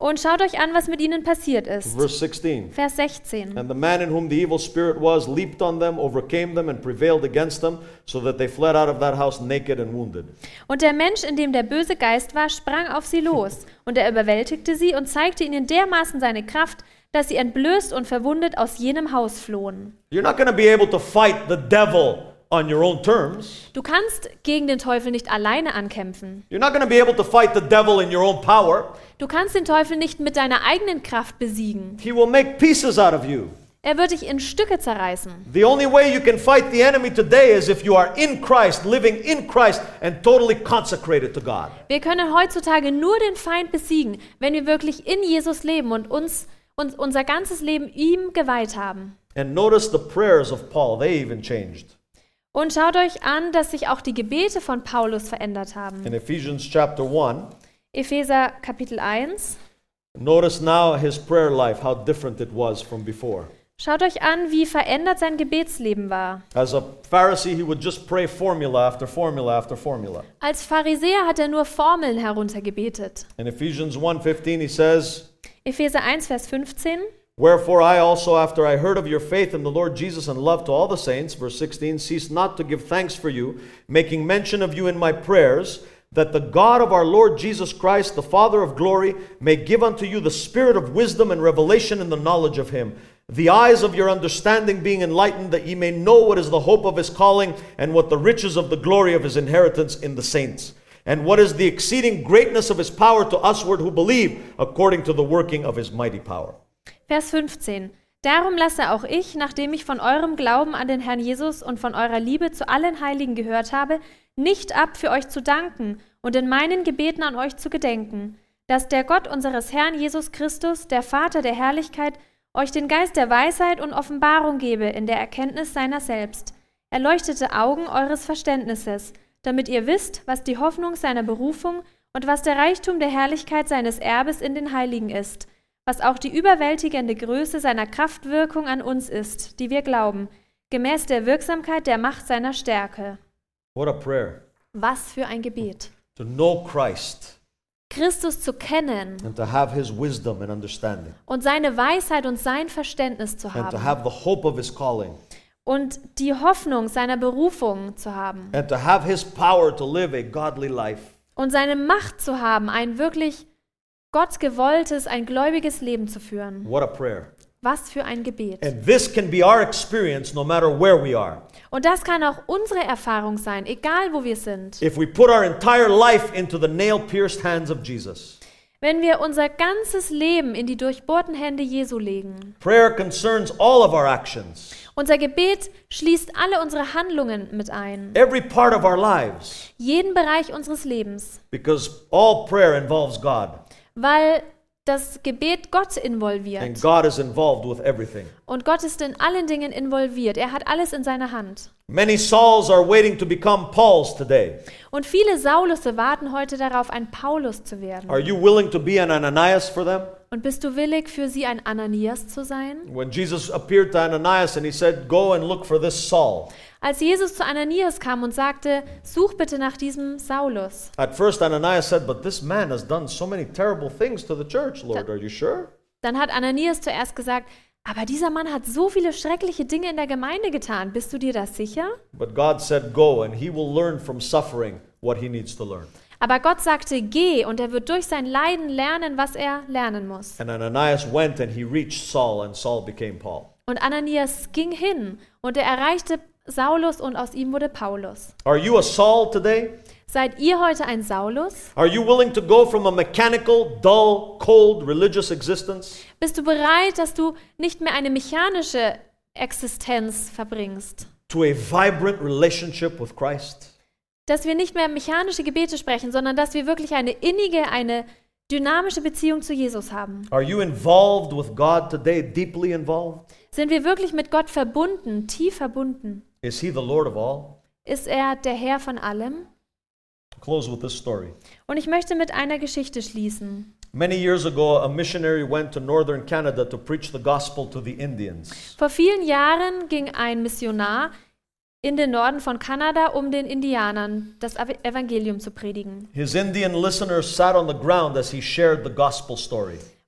Und schaut euch an, was mit ihnen passiert ist. Verse 16. Vers 16. And the man in whom the evil spirit was leaped on them, overcame them, and prevailed against them, so that they fled out of that house naked and wounded. Und der Mensch, in dem der böse Geist war, sprang auf sie los. Und er überwältigte sie und zeigte ihnen dermaßen seine Kraft, dass sie entblößt und verwundet aus jenem Haus flohen. You're not going to be able to fight the devil on your own terms. Du kannst gegen den Teufel nicht alleine ankämpfen. You're not going to be able to fight the devil in your own power. Du kannst den Teufel nicht mit deiner eigenen Kraft besiegen. He will make pieces out of you. Er wird dich in Stücke zerreißen. The only way you can fight the enemy today is if you are in Christ, living in Christ, and totally consecrated to God. Wir können heutzutage nur den Feind besiegen, wenn wir wirklich in Jesus leben und unser ganzes Leben ihm geweiht haben. And notice the prayers of Paul, they even changed. Und schaut euch an, dass sich auch die Gebete von Paulus verändert haben. In Ephesians chapter 1, Epheser Kapitel 1. notice now his prayer life, how different it was from before. Schaut euch an, wie verändert sein Gebetsleben war. As a Pharisee, he would just pray formula after formula after formula. Als Pharisäer hat er nur Formeln heruntergebetet. In Ephesians 1:15 he says, Epheser 1, Vers 15. "Wherefore I also, after I heard of your faith in the Lord Jesus and love to all the saints," verse 16, "cease not to give thanks for you, making mention of you in my prayers, that the God of our Lord Jesus Christ, the Father of glory, may give unto you the spirit of wisdom and revelation in the knowledge of him, the eyes of your understanding being enlightened, that ye may know what is the hope of his calling, and what the riches of the glory of his inheritance in the saints, and what is the exceeding greatness of his power to usward who believe, according to the working of his mighty power." Vers 15. Darum lasse auch ich, nachdem ich von eurem Glauben an den Herrn Jesus und von eurer Liebe zu allen Heiligen gehört habe, nicht ab, für euch zu danken und in meinen Gebeten an euch zu gedenken, dass der Gott unseres Herrn Jesus Christus, der Vater der Herrlichkeit, euch den Geist der Weisheit und Offenbarung gebe in der Erkenntnis seiner selbst, erleuchtete Augen eures Verständnisses, damit ihr wisst, was die Hoffnung seiner Berufung und was der Reichtum der Herrlichkeit seines Erbes in den Heiligen ist, was auch die überwältigende Größe seiner Kraftwirkung an uns ist, die wir glauben, gemäß der Wirksamkeit der Macht seiner Stärke. What a prayer. Was für ein Gebet. To know Christ Christus zu kennen and to have his wisdom and understanding, und seine Weisheit und sein Verständnis zu and to haben have the hope of his calling, und die Hoffnung seiner Berufung zu haben and to have his power to live a godly life. und seine Macht zu haben, ein wirklich gottgewolltes, ein gläubiges Leben zu führen. What a prayer. Was für ein Gebet. And this can be our experience no matter where we are. Und das kann auch unsere Erfahrung sein, egal wo wir sind. If we put our entire life into the nail-pierced hands of Jesus. Wenn wir unser ganzes Leben in die durchbohrten Hände Jesu legen. Prayer concerns all of our actions. Unser Gebet schließt alle unsere Handlungen mit ein. Every part of our lives. Jeden Bereich unseres Lebens. Because all prayer involves God. Weil das Gebet Gott And involviert. God is involved with everything. Und Gott ist in allen Dingen involviert. Er hat alles in seiner Hand. Many Sauls are waiting to become Pauls today. Und viele Saulusse warten heute darauf, ein Paulus zu werden. Are you willing to be an Ananias for them? Und bist du willig, für sie ein Ananias zu sein? When Jesus appeared to Ananias and he said, "Go and look for this Saul." Als Jesus zu Ananias kam und sagte, such bitte nach diesem Saulus. At first Ananias said, "But this man has done so many terrible things to the church, Lord. Are you sure?" Dann hat Ananias zuerst gesagt, aber dieser Mann hat so viele schreckliche Dinge in der Gemeinde getan. Bist du dir das sicher? But God said, "Go, and he will learn from suffering what he needs to learn." Aber Gott sagte, geh und er wird durch sein Leiden lernen, was er lernen muss. And Ananias went and he reached Saul, and Saul became Paul. Und Ananias ging hin und er erreichte Saulus und aus ihm wurde Paulus. Are you a Saul today? Seid ihr heute ein Saulus? Are you willing to go from a mechanical, dull, cold, religious existence Bist du bereit, dass du nicht mehr eine mechanische Existenz verbringst? to a vibrant relationship with Christ? Dass wir nicht mehr mechanische Gebete sprechen, sondern dass wir wirklich eine innige, eine dynamische Beziehung zu Jesus haben. Are you involved with God today, deeply involved? Sind wir wirklich mit Gott verbunden, tief verbunden? Is he the Lord of all? Ist er der Herr von allem? Close with this story. Und ich möchte mit einer Geschichte schließen. Many years ago, a missionary went to northern Canada to preach the gospel to the Indians. Vor vielen Jahren ging ein Missionar in den Norden von Kanada, um den Indianern das Evangelium zu predigen. His Indian listeners sat on the ground as he shared the gospel story.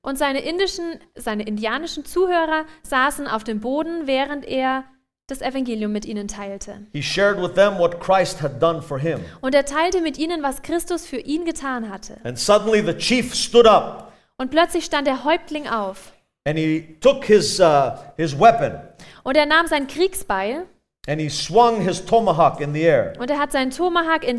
Und seine indianischen Zuhörer saßen auf dem Boden, während er das Evangelium mit ihnen teilte. He shared with them what Christ had done for him. Und er teilte mit ihnen, was Christus für ihn getan hatte. And suddenly the chief stood up Und plötzlich stand der Häuptling auf. and he took his weapon Und er nahm sein Kriegsbeil and he swung his tomahawk in the air. und er hat seinen Tomahawk in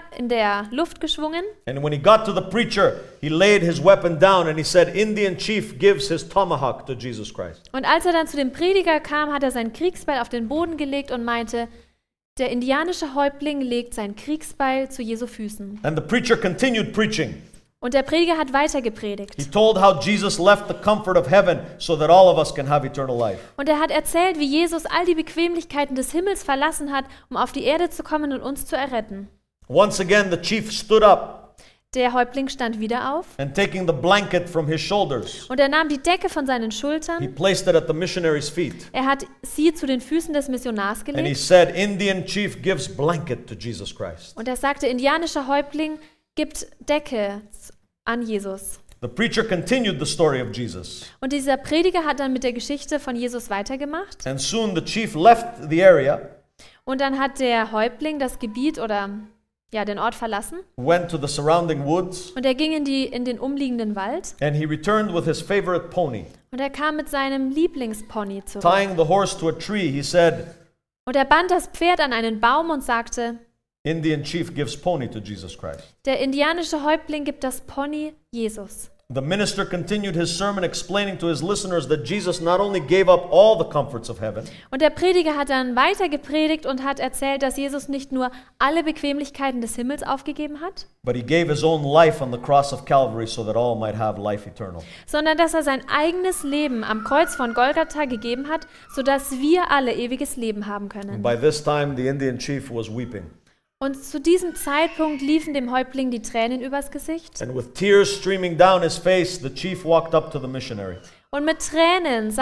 der Luft geschwungen. And when he got to the preacher, he laid his weapon down and he said, Indian chief gives his tomahawk to Jesus Christ. Und als er dann zu dem Prediger kam, hat er sein Kriegsbeil auf den Boden gelegt und meinte, der indianische Häuptling legt sein Kriegsbeil zu Jesu Füßen. And the preacher continued preaching. Und der Prediger hat weiter gepredigt. He told how Jesus left the comfort of heaven so that all of us can have eternal life. Und er hat erzählt, wie Jesus all die Bequemlichkeiten des Himmels verlassen hat, um auf die Erde zu kommen und uns zu erretten. Once again, the chief stood up Der Häuptling stand wieder auf and taking the blanket from his shoulders, und er nahm die Decke von seinen he Schultern. placed it at the missionary's feet. Er hat sie zu den Füßen des Missionars And he gelegt said, Indian chief gives blanket to Jesus Christ. und er sagte, indianischer Häuptling gibt Decke an Jesus. The preacher continued the story of Jesus. Und dieser Prediger hat dann mit der Geschichte von Jesus weitergemacht. And soon the chief left the area, Und dann hat der Häuptling das Gebiet oder den Ort verlassen. went to the surrounding woods, Und er ging in den umliegenden Wald. and he returned with his favorite pony. Und er kam mit seinem Lieblingspony zurück. Tying the horse to a tree, he said, Und er band das Pferd an einen Baum und sagte, Indian chief gives pony to Jesus Christ. der indianische Häuptling gibt das Pony Jesus. The minister continued his sermon explaining to his listeners that Jesus not only gave up all the comforts of heaven, Und der Prediger hat dann weiter gepredigt und hat erzählt, dass Jesus nicht nur alle Bequemlichkeiten des Himmels aufgegeben hat, but he gave his own life on the cross of Calvary so that all might have life eternal. sondern dass er sein eigenes Leben am Kreuz von Golgatha gegeben hat, sodass wir alle ewiges Leben haben And können. by this time, the Indian chief was weeping. Und zu diesem Zeitpunkt liefen dem Häuptling die Tränen übers Gesicht. And with tears streaming down his face, the chief walked up to the missionary. Und mit Tränen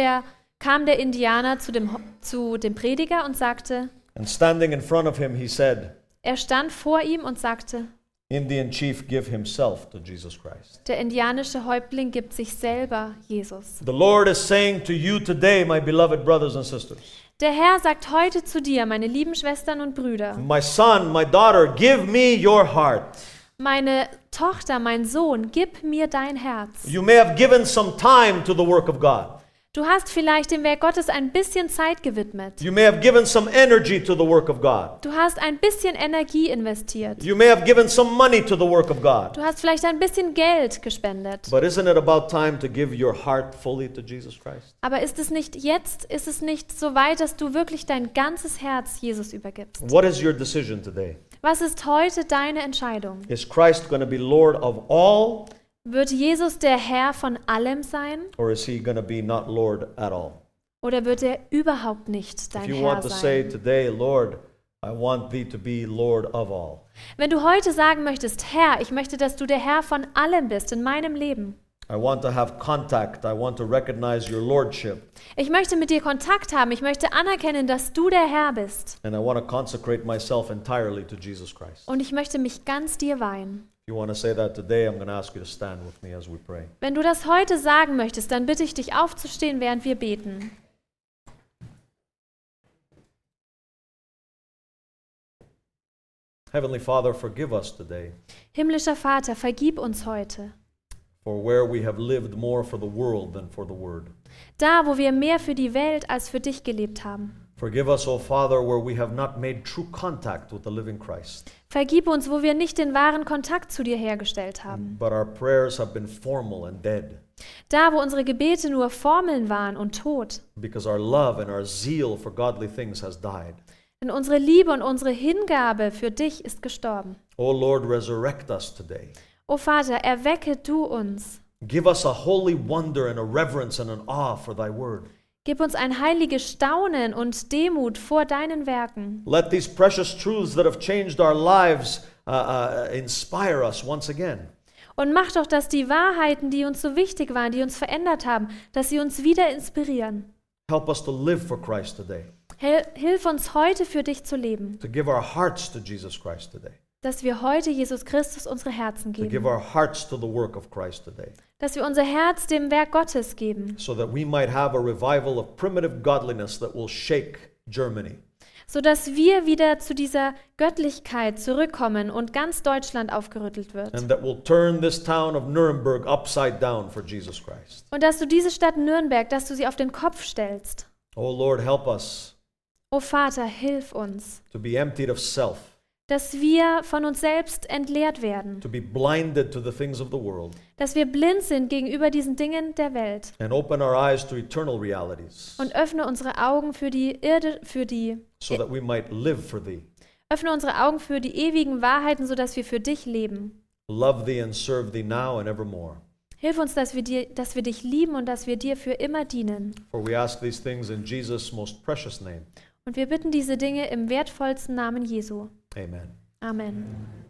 kam der Indianer zu dem Prediger und sagte, And standing in front of him, he said, er stand vor ihm und sagte, Indian chief give himself to Jesus Christ. der indianische Häuptling gibt sich selber Jesus. The Lord is saying to you today, my beloved brothers and sisters, Der Herr sagt heute zu dir, meine lieben Schwestern und Brüder, my son, my daughter, give me your heart. meine Tochter, mein Sohn, gib mir dein Herz. You may have given some time to the work of God. Du hast vielleicht dem Werk Gottes ein bisschen Zeit gewidmet. You may have given some energy to the work of God. Du hast ein bisschen Energie investiert. You may have given some money to the work of God. Du hast vielleicht ein bisschen Geld gespendet. But isn't it about time to give your heart fully to Jesus Christ? Aber ist es nicht so weit, dass du wirklich dein ganzes Herz Jesus übergibst? What is your decision today? Was ist heute deine Entscheidung? Is Christ going to be Lord of all, Wird Jesus der Herr von allem sein or is he going to be not Lord at all? oder wird er überhaupt nicht If dein you Herr want to say sein? today, Lord, I want thee to be Lord of all, Wenn du heute sagen möchtest, Herr, ich möchte, dass du der Herr von allem bist in meinem Leben. I want to have contact, I want to recognize your lordship, Ich möchte mit dir Kontakt haben. Ich möchte anerkennen, dass du der Herr bist. and I want to consecrate myself entirely to Jesus Christ. Und ich möchte mich ganz dir weihen. If you want to say that today, I'm going to ask you to stand with me as we pray. Wenn du das heute sagen möchtest, dann bitte ich dich aufzustehen, während wir beten. Heavenly Father, forgive us today Himmlischer Vater, vergib uns heute. for where we have lived more for the world than for the Word. Da, wo wir mehr für die Welt als für dich gelebt haben. Forgive us, O Father, where we have not made true contact with the living Christ, Vergib uns, wo wir nicht den wahren Kontakt zu dir hergestellt haben. but our prayers have been formal and dead, Da, wo unsere Gebete nur Formeln waren und tot. because our love and our zeal for godly things has died. Denn unsere Liebe und unsere Hingabe für dich ist gestorben. O Lord, resurrect us today. O Vater, erwecke du uns. Give us a holy wonder and a reverence and an awe for thy word. Gib uns ein heiliges Staunen und Demut vor deinen Werken. Let these precious truths that have changed our lives inspire us once again. Und mach doch, dass die Wahrheiten, die uns so wichtig waren, die uns verändert haben, dass sie uns wieder inspirieren. Help us to live for Christ today, Hilf uns heute für dich zu leben, to give our hearts to Jesus Christ today, dass wir heute Jesus Christus unsere Herzen to give geben, our hearts to the work of Christ today. dass wir unser Herz dem Werk Gottes geben, so that we might have a revival of primitive godliness that will shake Germany. sodass wir wieder zu dieser Göttlichkeit zurückkommen und ganz Deutschland aufgerüttelt wird. And that will turn this town of Nuremberg upside down for Jesus Christ. Und dass du diese Stadt Nürnberg, dass du sie auf den Kopf stellst. Oh Lord, help us O Vater, hilf uns, to be emptied of self, dass wir von uns selbst entleert werden, to be blinded to the things of the world, dass wir blind sind gegenüber diesen Dingen der Welt and open our eyes to eternal realities, und öffne unsere Augen für die so that we might live for Thee, öffne unsere Augen für die ewigen Wahrheiten, sodass wir für dich leben. love Thee and serve Thee now and evermore. Hilf uns, dass wir dich lieben und dass wir dir für immer dienen. For we ask these things in Jesus' most precious name. Und wir bitten diese Dinge im wertvollsten Namen Jesu. Amen. Amen.